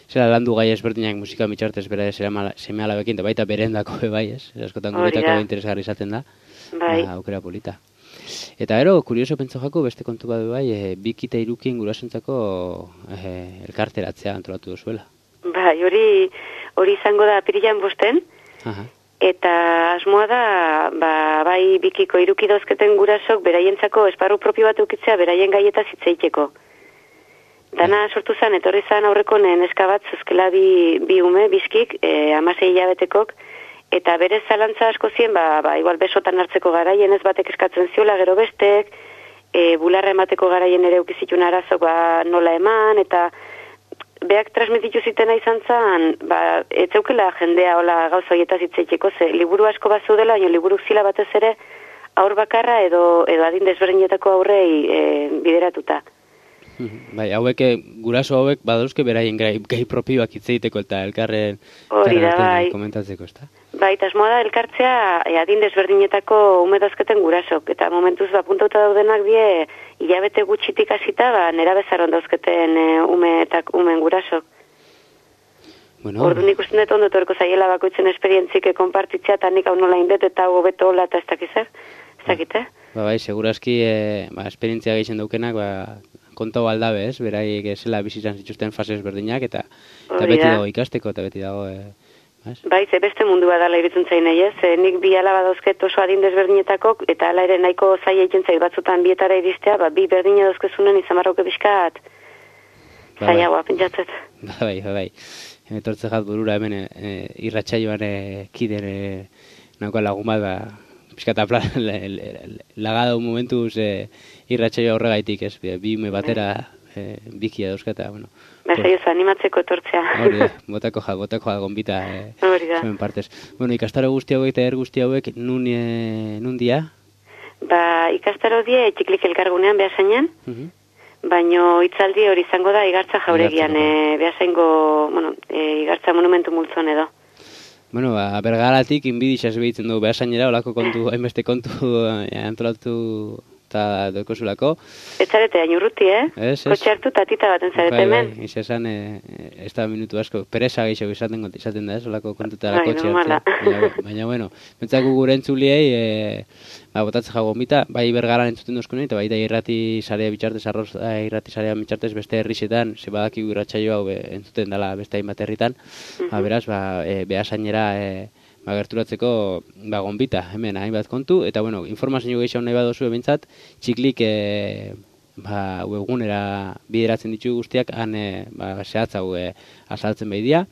zera landu gai ezberdinak musika mitxartez bera seme alabekin, da baita berendako bai, ez? Askotan guretako interesgarri izaten da. Bai. Ba, aukera polita. Eta ero, kurioso pentsa jako, beste kontu bat bai, e, bik eta irukin gurasentzako e, elkarteratzea antolatu duzuela. Bai, hori hori izango da apirilan bosten, Aha. eta asmoa da, ba, bai bikiko iruki dauzketen gurasok beraientzako esparru propio bat eukitzea beraien gaietaz hitz egiteko. Dana sortu zen, etorri zen aurreko neska bat zuzkela bi, bi ume, bizkik, e, amasei hilabetekok, eta berez zalantza asko zien, ba, ba, igual besotan hartzeko garaien ez batek eskatzen ziola, gero bestek, e, bularra emateko garaien ere ukizitun arazok ba, nola eman, eta beak transmititu zitena izan zen, ba, etzeukela jendea hola gauza horietaz hitzeiteko, ze liburu asko bat zudela, baina liburu zila batez ere aur bakarra edo, edo adin desberdinetako aurrei e, bideratuta. Bai, hauek, guraso hauek badauzke beraien gai, gai propioak hitz egiteko eta elkarren hori da, bai. Komentatzeko, ezta? Bai, eta asmoa da elkartzea e, adin desberdinetako ume dauzketen gurasok, eta momentuz ba, puntauta daudenak die hilabete gutxitik hasita ba, nera bezaron dauzketen e, ume eta umen gurasok. Bueno, Ordu nik usten dut ondo torko zaiela bakoitzen esperientzik konpartitzea, eta nik hau nola indet eta hau beto hola eta ez dakizer, ez dakite? Ba, bai, segurazki e, ba, esperientzia gehien daukenak, ba, kontau aldabe, ez? Beraiek zela bizitzan zituzten fase ezberdinak, eta, eta beti dago ikasteko, eta beti dago... E, bai, ze beste mundu badala irutzen zain nahi, ez? E, nik bi alaba dauzket oso adin desberdinetakok, eta ala ere nahiko zaila egiten zait batzutan bietara iristea, ba, bi berdine dauzkezunen izan barroke pixkat zailagoa, pentsatzet. Bai, bai, bai. Etortze jat burura hemen e, irratsaioan e, kider e, nauka lagun bat, ba, pixkata lagada un momentuz e, irratsaio horregaitik, ez? Bi ume batera e, bikia dauzkata, bueno. Basaioz animatzeko etortzea. Hori da, botako ja, botako ja gonbita e, zuen partez. Bueno, ikastaro guzti hauek eta er guzti hauek nun, e, nun dia? Ba, ikastaro die txiklik elkargunean behasainen, uh -huh. baino hitzaldi hori izango da igartza jauregian, e, behasaingo, bueno, e, igartza monumentu multzon edo. Bueno, ba, bergaratik inbidixaz behitzen dugu behasainera, olako kontu, hainbeste kontu e, antolatu eta dokozulako. Ez zarete, hain urruti, eh? Ez, ez. Kotxe hartu tatita baten zarete bai, hemen. Bai, izan, e, ez da minutu asko, pereza gehiago izaten, izaten da, ez, olako kontutara kotxe hartu. Baina, baina, bueno, bentsako gure entzuliei, e, ba, botatzen jago mita, bai bergaran entzuten dozkunen, eta bai da irrati sarea bitxartez, arroz irrati sarea bitxartez beste herrixetan, ze badakigu irratsaio hau entzuten dela beste hainbat herritan, uh -huh. ba, beraz, ba, e, behasainera, e, ba, gerturatzeko ba, gonbita, hemen hainbat kontu, eta bueno, informazio gehiago nahi badozu ebentzat, txiklik e, ba, webgunera bideratzen ditu guztiak, han e, ba, zehatzau e, azaltzen behidia.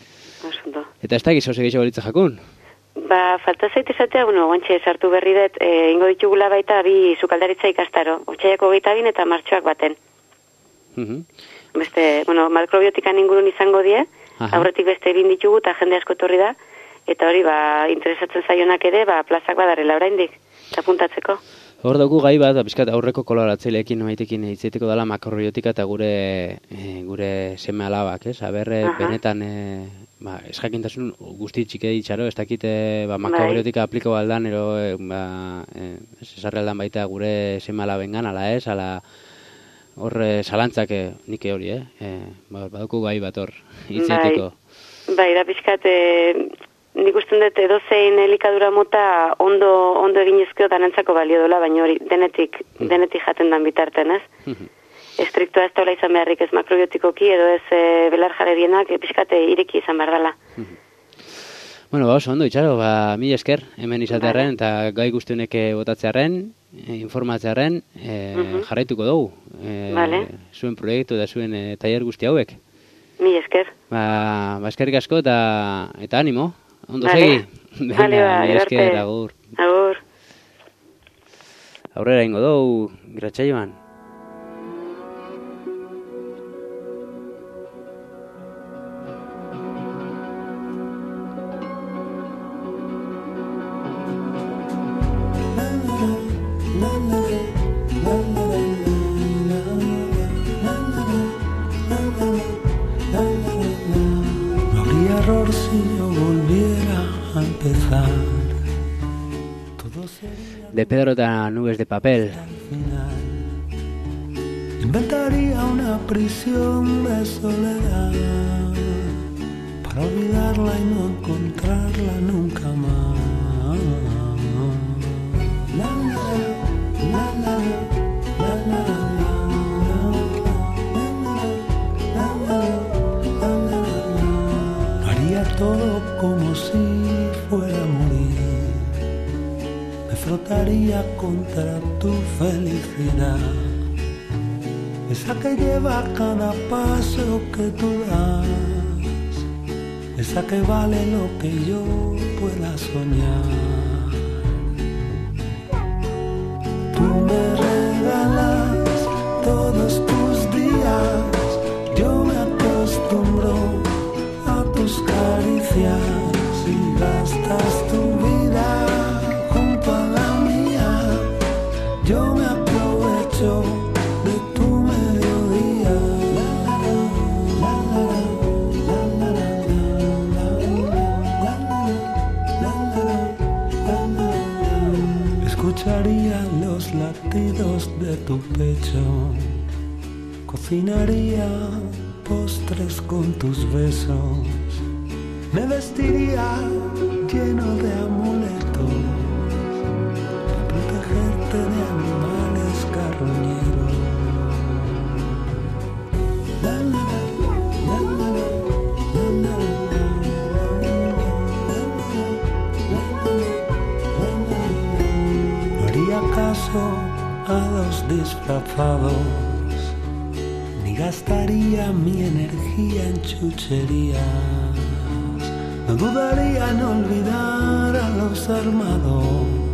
Eta ez da gizoz gehiago balitza jakun? Ba, falta zaite esatea, bueno, guantxe sartu berri dut, e, ingo ditugula baita bi sukaldaritza ikastaro, otxaiako gehieta bin eta martxoak baten. Uh -huh. Beste, bueno, makrobiotikan ingurun izango die, aha. Aurretik beste bin ditugu eta jende asko etorri da, eta hori, ba, interesatzen zaionak ere, ba, plazak badarela oraindik, eta puntatzeko. Hor dugu gai bat, bizkat aurreko koloratzaileekin maitekin hitzaiteko dela makrobiotika eta gure e, gure seme alabak, ez? Aber, benetan e, ba, esjakintasun guzti txike ditxaro, ez dakite ba, makrobiotika apliko baldan, ero e, ba, e, esarreldan baita gure seme alabengan, ala ez, ala hor zalantzak e, nike hori, eh? E, ba, baduku gai bat hor hitzaiteko. Bai, bai, da bizkat... E... Nik usten dut edozein elikadura mota ondo ondo eginezkeo danantzako balio dola, baina hori denetik, denetik jaten dan bitarten, ez? Estriktoa ez taula izan beharrik ez makrobiotikoki edo ez e, belar jarerienak e, pixkate ireki izan behar dela. Bueno, ba, oso ondo, itxaro, ba, mila esker, hemen izatearen, eta gai guztionek botatzearen, e, informatzearen, e, uh -huh. jarraituko dugu. E, vale. Zuen proiektu eta zuen e, tailer guzti hauek. Mila esker. Ba, ba eskerrik asko eta, eta animo. Ondo vale. segi. Vale, ba, esker, agur. Agur. Aurrera ingo dugu, gratxaioan. No habría error si yo volviera a empezar. De Pedro eta nubes de papel. Inventaría una prisión de soledad. para olvidarla y no encontrarla nunca más. La, la, la, la, la, la, la. Todo como si fuera a morir, me frotaría contra tu felicidad, esa que lleva cada paso que tú das, esa que vale lo que yo pueda soñar. Tú me regalas todos tus días, yo me acostumbro tus caricias y gastas tu vida junto a la mía, yo me aprovecho de tu mediodía. Escucharía los latidos de tu pecho, cocinaría postres con tus besos, me vestiría lleno de amuletos para protegerte de animales carroñeros. La, la, la, la, la, la, la, no haría caso a los disfrazados, ni gastaría mi energía en chucherías. No dudaría en olvidar a los armados.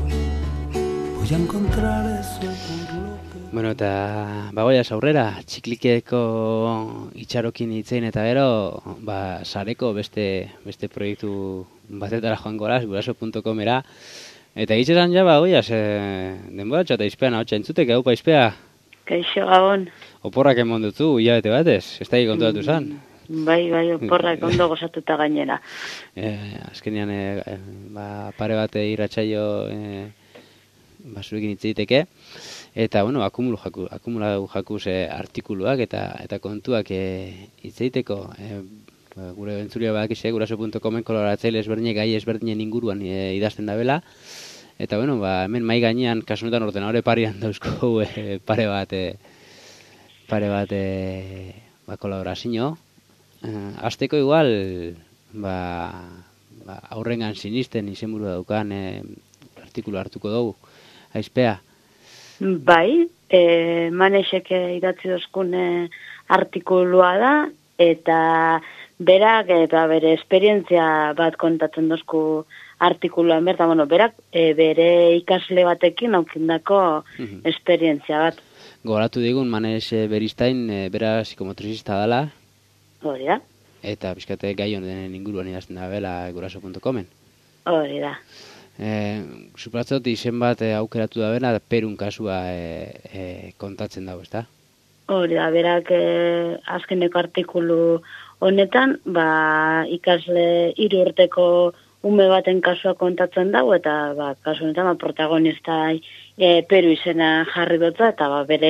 Voy a encontrar eso por lo que... Bueno, eta bagoiaz aurrera, txiklikeko itxarokin hitzein eta gero, ba, sareko beste beste proiektu batetara joan goraz, guraso punto comera. Eta egitzetan ja, bagoiaz, e, denbora txata izpean, hau txaintzuteke, hau paizpea. Kaixo, Gabon. Oporrak emon dutzu, hilabete batez, ez da konturatu zan. Bai, bai, oporrak ondo gozatuta gainera. Eh, azkenean, eh, ba, pare bate irratsaio eh, basurekin hitz egiteke. Eta, bueno, akumulu jaku, akumulu jakuz eh, artikuluak eta eta kontuak eh, hitz egiteko. Eh, ba, gure bentzuria badakize, guraso punto comen kolaboratzaile ezberdinek gai ezberdinen inguruan eh, idazten dabela. Eta, bueno, ba, hemen mai gainean, kasunetan ordenadore parian dauzko eh, pare bat, eh, pare bat eh, ba, kolaborazio. Uh, azteko igual, ba, ba, aurrengan sinisten izenburu daukan eh, artikulu hartuko dugu, aizpea. Bai, e, Manesek idatzi dozkun artikulua da, eta berak eta bere esperientzia bat kontatzen dozku artikuluan berta, bueno, berak e, bere ikasle batekin aukindako uh-huh. esperientzia bat. Gogoratu digun, Manes Beristain, e, bera psikomotrizista dela. Hori da. Eta bizkate gai honen inguruan idazten da bela guraso punto comen. Hori da. Eh, Supratzot izen bat eh, aukeratu da bena, Perun kasua eh, eh, kontatzen dago, ezta? Hori da, berak eh, azkeneko artikulu honetan, ba, ikasle hiru urteko ume baten kasua kontatzen dago, eta ba, kasu honetan ba, protagonista eh, Peru izena jarri dutza, eta ba, bere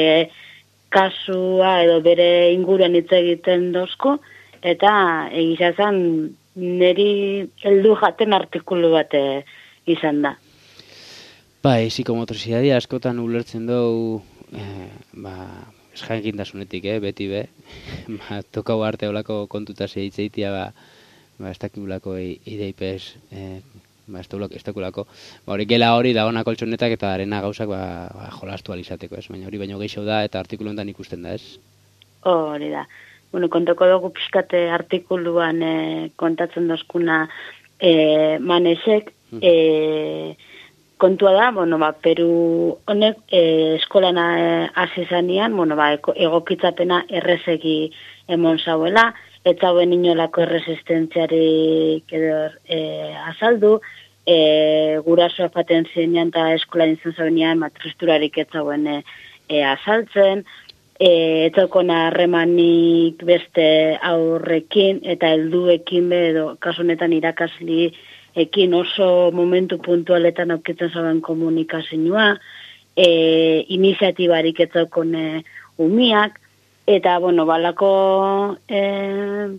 kasua edo bere inguruan hitz egiten dozko, eta egia zen niri heldu jaten artikulu bat izan da. Bai, psikomotrizidadia askotan ulertzen dugu, eh, ba, esjankintasunetik, eh, beti be, ba, tokau arte olako kontutaz eitzeitia, ba, ba, ez dakibulako ideipez, eh, ba, ez dakulako, ba, hori gela hori da ona koltsonetak eta arena gauzak ba, ba, jolastu alizateko, ez? Baina hori baino gehiago da eta artikulu honetan ikusten da, ez? Hori da. Bueno, kontako dugu pixkate artikuluan eh, kontatzen dozkuna eh, Manesek, eh, kontua da, bueno, ba, Peru honek eh, eskolan hasi eh, zanean, bueno, ba, egokitzapena errezegi emon zauela, ez zauen inolako erresistentziarik edo eh, azaldu, e, gurasoa faten zinean eta eskola nintzen zaunean matristurarik ez zauen e, e, azaltzen, e, ez zaukona harremanik beste aurrekin eta helduekin be, edo kasunetan irakasli ekin oso momentu puntualetan aukitzen zauen komunikazioa, e, iniziatibarik ez zaukone umiak, eta, bueno, balako e,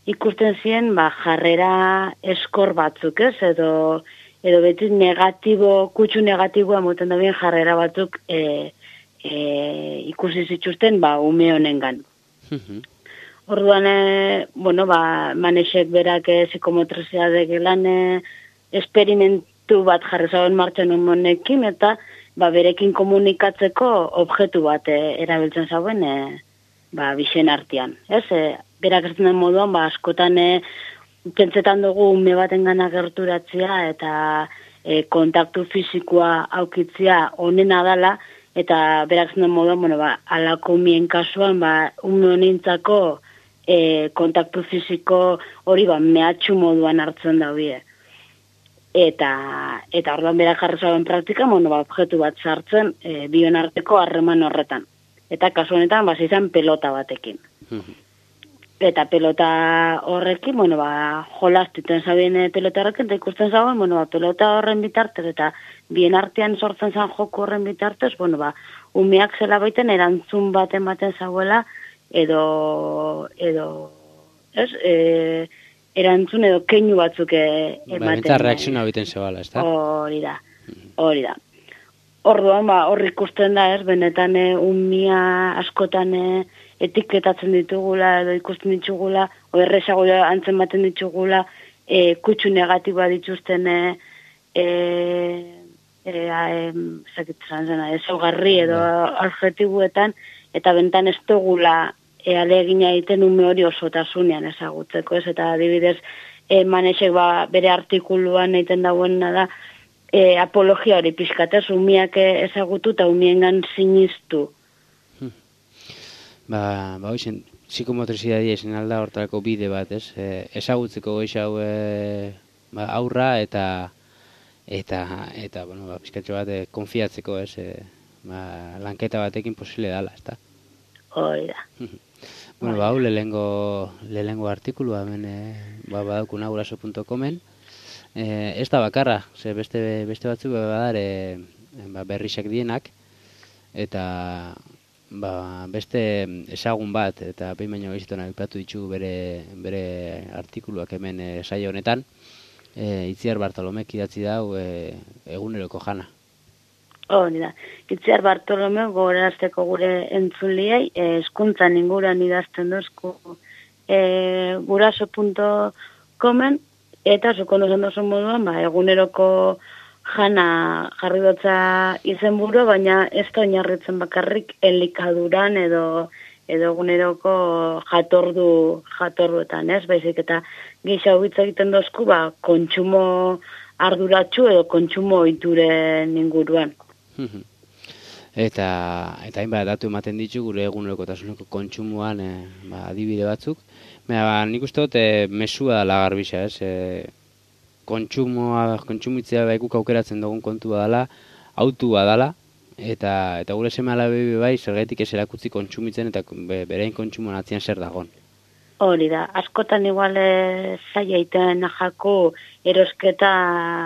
ikusten ziren ba, jarrera eskor batzuk, ez? Edo, edo beti negatibo, kutsu negatiboa moten da bien jarrera batzuk e, e, ikusi zituzten ba, ume honengan. Orduan, e, bueno, ba, Manexek berak e, psikomotriziadek lan e, esperimentu bat jarri zauen martxan honekin, eta ba, berekin komunikatzeko objektu bat e, erabiltzen zauen e, ba, bixen artean. Ez, e, berak ez den moduan, ba, askotan e, pentsetan dugu ume baten gana gerturatzea eta e, kontaktu fizikoa aukitzea onena dala, eta berak zen moduan, bueno, ba, alako umien kasuan, ba, ume honintzako e, kontaktu fiziko hori ba, mehatxu moduan hartzen da bie. Eta, eta orduan berak jarri zauen praktika, bueno, ba, objektu bat sartzen e, bion arteko harreman horretan. Eta kasu honetan, ba, izan pelota batekin. Eta pelota horrekin, bueno, ba, jolastuten zabien pelota horrekin, eta ikusten zauen, bueno, ba, pelota horren bitartez, eta bien artean sortzen zan joku horren bitartez, bueno, ba, umeak zela baiten erantzun baten baten zauela, edo, edo, ez, e, erantzun edo keinu batzuk ematen. Ba, eta reakziona biten zebala, ez da? Hori da, hori da. Orduan, ba, hor ikusten da, ez, benetan e, umia askotan e, etiketatzen ditugula edo ikusten ditugula, o errezago antzen baten ditugula, e, kutsu negatiboa dituzten e, e, e, zakitzen zena, ezaugarri edo adjektiboetan, eta bentan ez dugula e, alegina egiten ume hori osotasunean ezagutzeko, ez, eta adibidez e, Manexek ba, bere artikuluan egiten dagoena da, e, apologia hori pixkatez, umiak ezagutu eta umiengan sinistu. Ba, ba hoizen, psikomotrizidadia izan alda hortarako bide bat, ez? E, ezagutzeko goiz hau e, ba, aurra eta eta, eta bueno, ba, pizkatxo bat e, konfiatzeko, ez? E, ba, lanketa batekin posible dala, ez da? Hoi da. Bueno, ba, hau lehengo, lehengo artikulua, hemen, e, ba, badaukuna guraso punto comen. E, ez da bakarra, ze beste, beste batzu badar e, ba, berrizak dienak, eta ba, beste ezagun bat, eta behin baino gehiagotan aipatu ditu bere, bere artikuluak hemen e, saio honetan, e, Itziar Bartolomek idatzi dau e, eguneroko jana. Hori da. Itziar Bartolome gogorazteko gure entzuliei, hezkuntzan inguruan idazten duzku e, guraso punto comen, eta zukondo zen dozun moduan, ba, eguneroko jana jarri dutza izenburu, baina ez da oinarritzen bakarrik elikaduran edo edo eguneroko jatordu jatorduetan, ez? Baizik eta gisa hitz egiten dozku, ba, kontsumo arduratsu edo kontsumo ohituren inguruan. Eta eta hainbat datu ematen ditu gure egunerokotasuneko kontsumoan e, ba, adibide batzuk. Baina ba, nik uste dut e, mesua dela garbisa, ez? E, kontsumoa, kontsumitzea baikuk aukeratzen dugun kontua dela, autua dela, eta eta gure seme-alabe bai zergaitik ez erakutzi kontsumitzen eta be, berein kontsumoan atzian zer dagon. Hori da, askotan igual zaila iten jako erosketa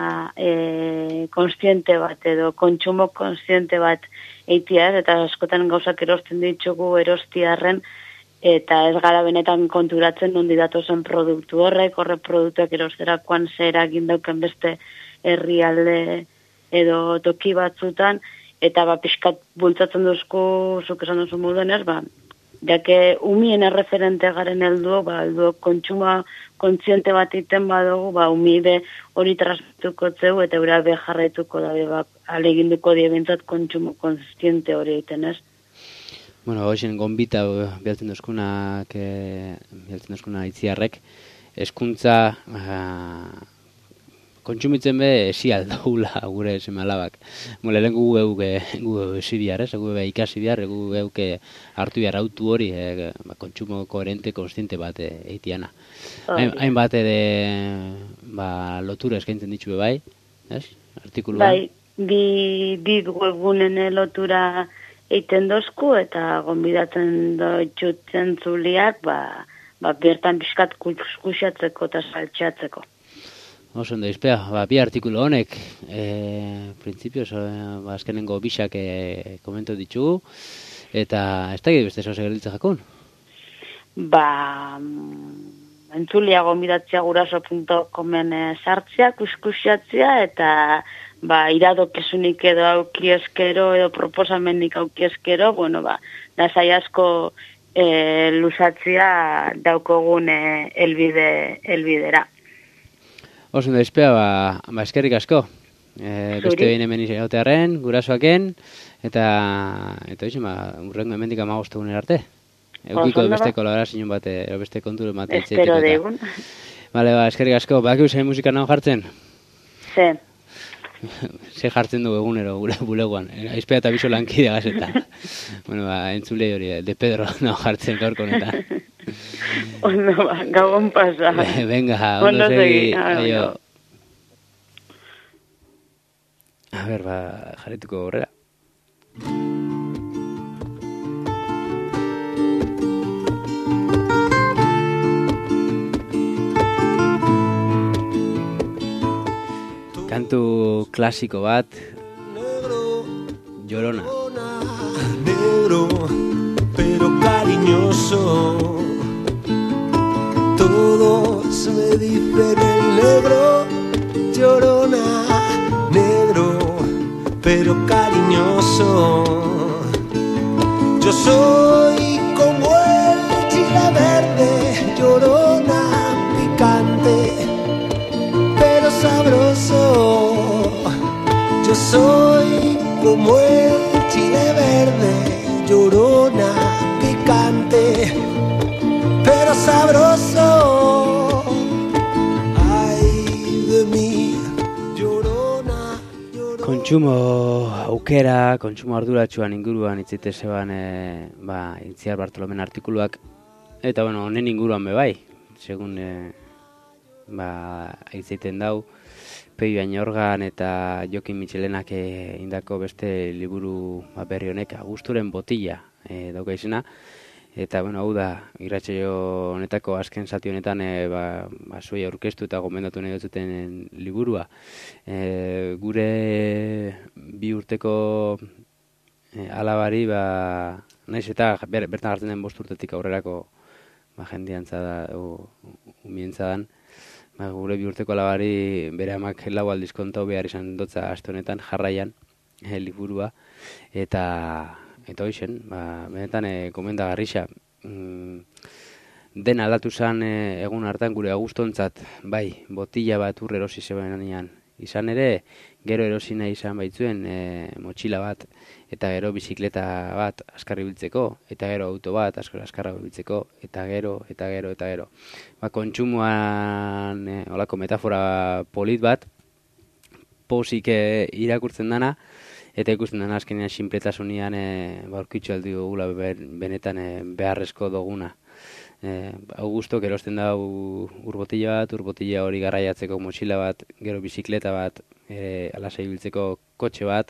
e, konstiente bat edo kontsumo konstiente bat eitia, eta askotan gauzak erosten ditugu erostiarren, eta ez gara benetan konturatzen nondi datozen produktu horrek, horrek produktuak erosterakoan zera gindauken beste herrialde edo toki batzutan, eta ba, pixkat bultzatzen duzku, zuk esan duzu moduen ez, ba, jake umien erreferente garen heldu, ba, heldu kontsuma kontziente bat iten badugu, ba, umide hori transmituko zeu, eta ura be jarraituko da, ba, aleginduko diebentzat kontsumo kontziente hori iten ez. Bueno, hoxen gonbita bialtzen dozkunak, e, bialtzen dozkuna Itziarrek, hezkuntza kontsumitzen be esi aldaula gure seme-alabak. Mole, lehen gu geuke gu esi bihar, ez? Gu ikasi bihar, gu geuke hartu bihar autu hori, e, ba, kontsumo koherente, konstiente bat eitiana. Hain bat ere ba, lotura eskaintzen ditu bai, ez? Artikuluan. Bai, bi, bi webgunen lotura eiten dozku, eta gonbidatzen dutxutzen zuliak, ba, ba, bertan pixkat kuxatzeko eta saltxatzeko. Oso ondo izpea, ba, bi artikulu honek, e, printzipioz, ba, azkenengo bisak e, komentu ditugu, eta ez da beste zoze gerditzen jakun? Ba, entzulia gonbidatzea guraso puntu comen sartzea, kuskusiatzea, eta ba, iradokizunik edo aukieskero, edo proposamenik aukieskero, bueno, ba, lasai asko e, lusatzea daukogun e, elbide, elbidera. Oso ondo izpea, ba, ba eskerrik asko. E, beste behin hemen izautearen, gurasoaken, eta, eta hoxe, ba, urrengo hemendik amagostu gunen arte. Eukiko beste kolaborazioen bat, ero beste konturu bat. Espero degun. Bale, ba, eskerrik asko. Bak eusen musika nago jartzen? Ze. Ze jartzen du egunero gure bulegoan. Aizpea eta biso lankide gazeta. Bueno, ba, entzulei hori, de Pedro nago jartzen gaurko honetan. Ondo, ba, gabon pasa. Venga, ondo segi. Aio. A ber, ba, jarrituko horrela. Kantu klasiko bat, Llorona. Negro, pero cariñoso. Todos me dicen el negro, Llorona. Negro, pero cariñoso. Yo soy como el chile verde, Llorona, picante, pero sabroso. Yo soy como el chile verde, Llorona, picante, pero sabroso. Ay de mí, Llorona, Llorona. Kontsumo aukera, kontsumo arduratsuan inguruan itzite zeban e, ba, Itziar Bartolomen artikuluak, eta bueno, honen inguruan bebai, segun e, ba, itzeiten dau, Peio Añorgan eta Jokin Mitxelenak e, indako beste liburu ba, berri honek Agusturen botila e, dauka izena. Eta, bueno, hau da, irratsaio honetako azken zati honetan e, ba, ba, zuei aurkeztu eta gomendatu nahi dut liburua. E, gure bi urteko e, alabari, ba, naiz eta ber, bertan hartzen den bost urtetik aurrerako ba, jendiantza da, o, umientza dan. Ba, gure bi urteko alabari bere amak lau aldiz kontau behar izan dotza aste honetan jarraian e, liburua. Eta... Eta hoixen, ba, benetan e, komendagarrixa. Mm, den aldatu zen e, egun hartan gure Agustontzat, bai, botila bat ur erosi zebenean. Izan ere, gero erosi nahi izan baitzuen e, motxila bat, eta gero bizikleta bat askarri biltzeko, eta gero auto bat askarra biltzeko, eta gero, eta gero, eta gero. Ba, kontsumoan, e, olako metafora polit bat, posik e, irakurtzen dana, eta ikusten dena azkenean sinpletasunian e, ba, aurkitzu aldi dugula benetan e, beharrezko duguna. E, Augustok erosten da urbotila bat, urbotila hori garraiatzeko motxila bat, gero bizikleta bat, e, alasai biltzeko kotxe bat,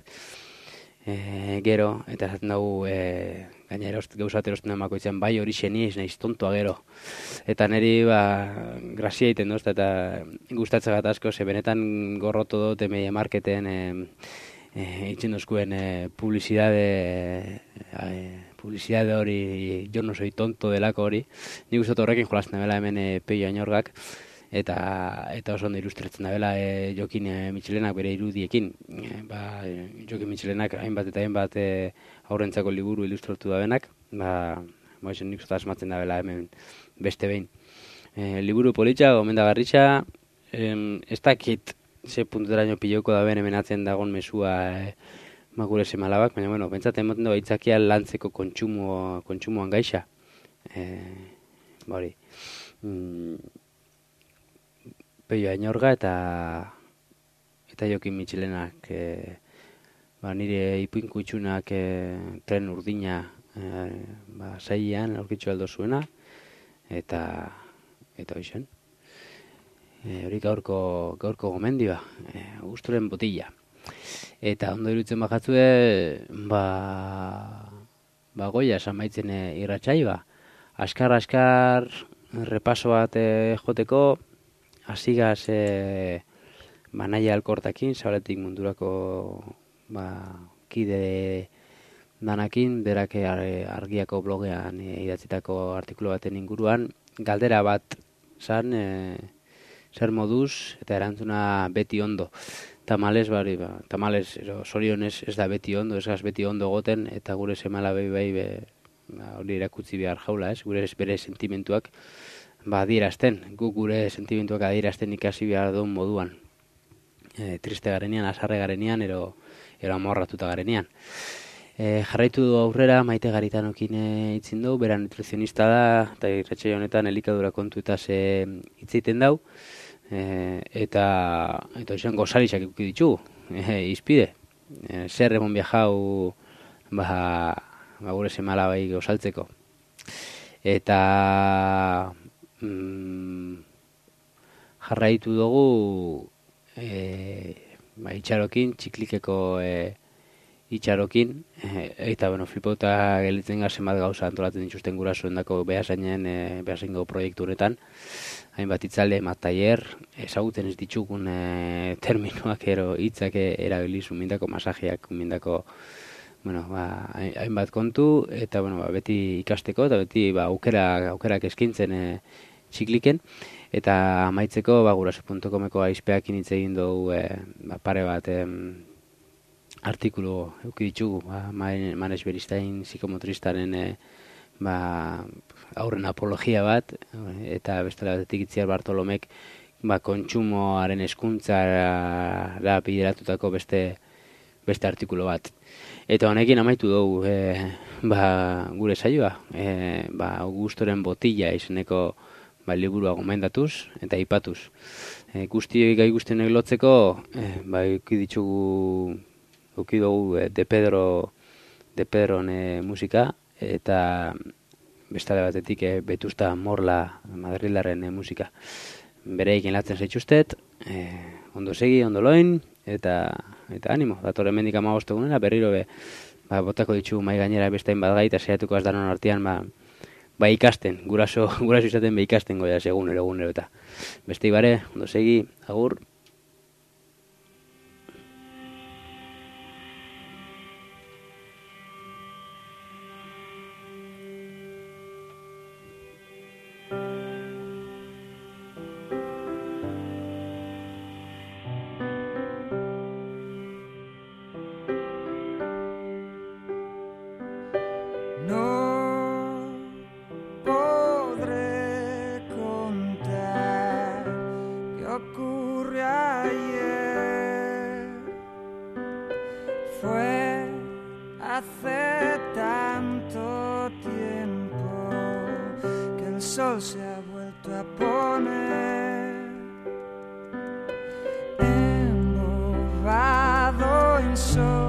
e, gero, eta esaten dugu, e, gaina erost, gauzat erosten da makoitzen, bai hori xeni ez nahiz tontoa gero. Eta niri ba, grazia egiten dozta, eta gustatzegat asko, ze benetan gorroto dut media marketen, e, E, itxen dozkuen e, publizidade, e, publizidade hori, jo no soy tonto delako hori. Nik uste horrekin jolazten dabela hemen e, Peio Añorgak, eta, eta oso ondo ilustratzen dabela e, Jokin e, Mitxelenak bere irudiekin. E, ba, e, Jokin Mitxelenak hainbat eta hainbat e, aurrentzako liburu ilustratu dabenak, ba, ba nik uste asmatzen dabela hemen beste behin. E, liburu politxa, gomendagarritxa, e, ez dakit, ze puntuteraino piloko da ben hemenatzen dagon mesua e, magure semalabak, baina, bueno, pentsatzen moten doa itzakia lantzeko kontsumo, kontsumoan gaixa. E, Bari, mm, Peio Añorga eta eta Jokin Mitxelenak e, ba, nire ipuinkutxunak e, tren urdina e, ba, sailean aurkitzu aldo zuena, eta eta hoixen. E, hori gaurko, gaurko gomendioa, e, Agusturen botila. Eta ondo irutzen bajatzue, ba, ba goia esan baitzen e, irratsaioa. Askar, askar, repaso bat e, joteko, hasigaz e, ba, Naia Alkortakin, Zabaletik Mundurako ba, kide danakin, berak argiako blogean e, idatzitako artikulu baten inguruan, galdera bat san, e, zer moduz, eta erantzuna beti ondo. Tamales, bari, ba, tamales, sorionez ez da beti ondo, ez gaz beti ondo goten, eta gure semala behi bai, be, ba, hori erakutzi behar jaula, ez? Gure bere sentimentuak, ba, adierazten, guk gure sentimentuak adierazten ikasi behar duen moduan. E, triste garenean, azarre garenean, ero, ero amorratuta garenean. E, jarraitu du aurrera, Maite Garitanokin hitzin dugu, bera nutrizionista da, eta irratsaio honetan elikadura kontuetaz hitz egiten dau, e, eta eta izan gozarisak ikuki ditugu, e, izpide. E, zer emon viajau ba, ba gure semala bai gozaltzeko. Eta mm, jarraitu dugu e, ba, itxarokin, txiklikeko e, itxarokin, e, eta bueno, flipauta gelitzen gazen bat gauza antolatzen dituzten gurasoen dako behasainen, e, behasaingo proiektu honetan, hainbat itzalde, bat tailer, ezagutzen ez ditugun e, terminoak ero hitzak erabilizu, mindako masajeak, mindako, bueno, ba, hainbat kontu, eta bueno, ba, beti ikasteko, eta beti ba, aukera, aukerak eskintzen e, txikliken, eta amaitzeko ba, guraso puntu comeko aizpeakin hitz egin dugu e, ba, pare bat, e, artikulu euki ditugu, ba, Manes Beristain psikomotristaren e, ba, aurren apologia bat, eta bestela batetik Itziar Bartolomek ba, kontsumoaren hezkuntzara bideratutako beste beste artikulu bat. Eta honekin amaitu dugu e, ba, gure saioa, e, ba, Augustoren botila izeneko ba, liburua gomendatuz eta aipatuz. E, guztioi gai guztienek lotzeko, e, ba, euki ditugu Euki dugu De Pedro De Pedron e, musika, eta bestale batetik e, Betusta Morla Madrildarren e, musika. Bereikin latzen zaituztet, e, ondo segi, ondo loin, eta eta animo, dator hemendik hamabost egunera, berriro be, ba, botako ditugu mai gainera bestain bat gaita, saiatuko az danon artean, ba, ba ikasten, guraso, guraso izaten be ikasten goia, egunero, egunero, eta beste ibare, ondo segi, agur. Hace tanto tiempo que el sol se ha vuelto a poner embobado en sol.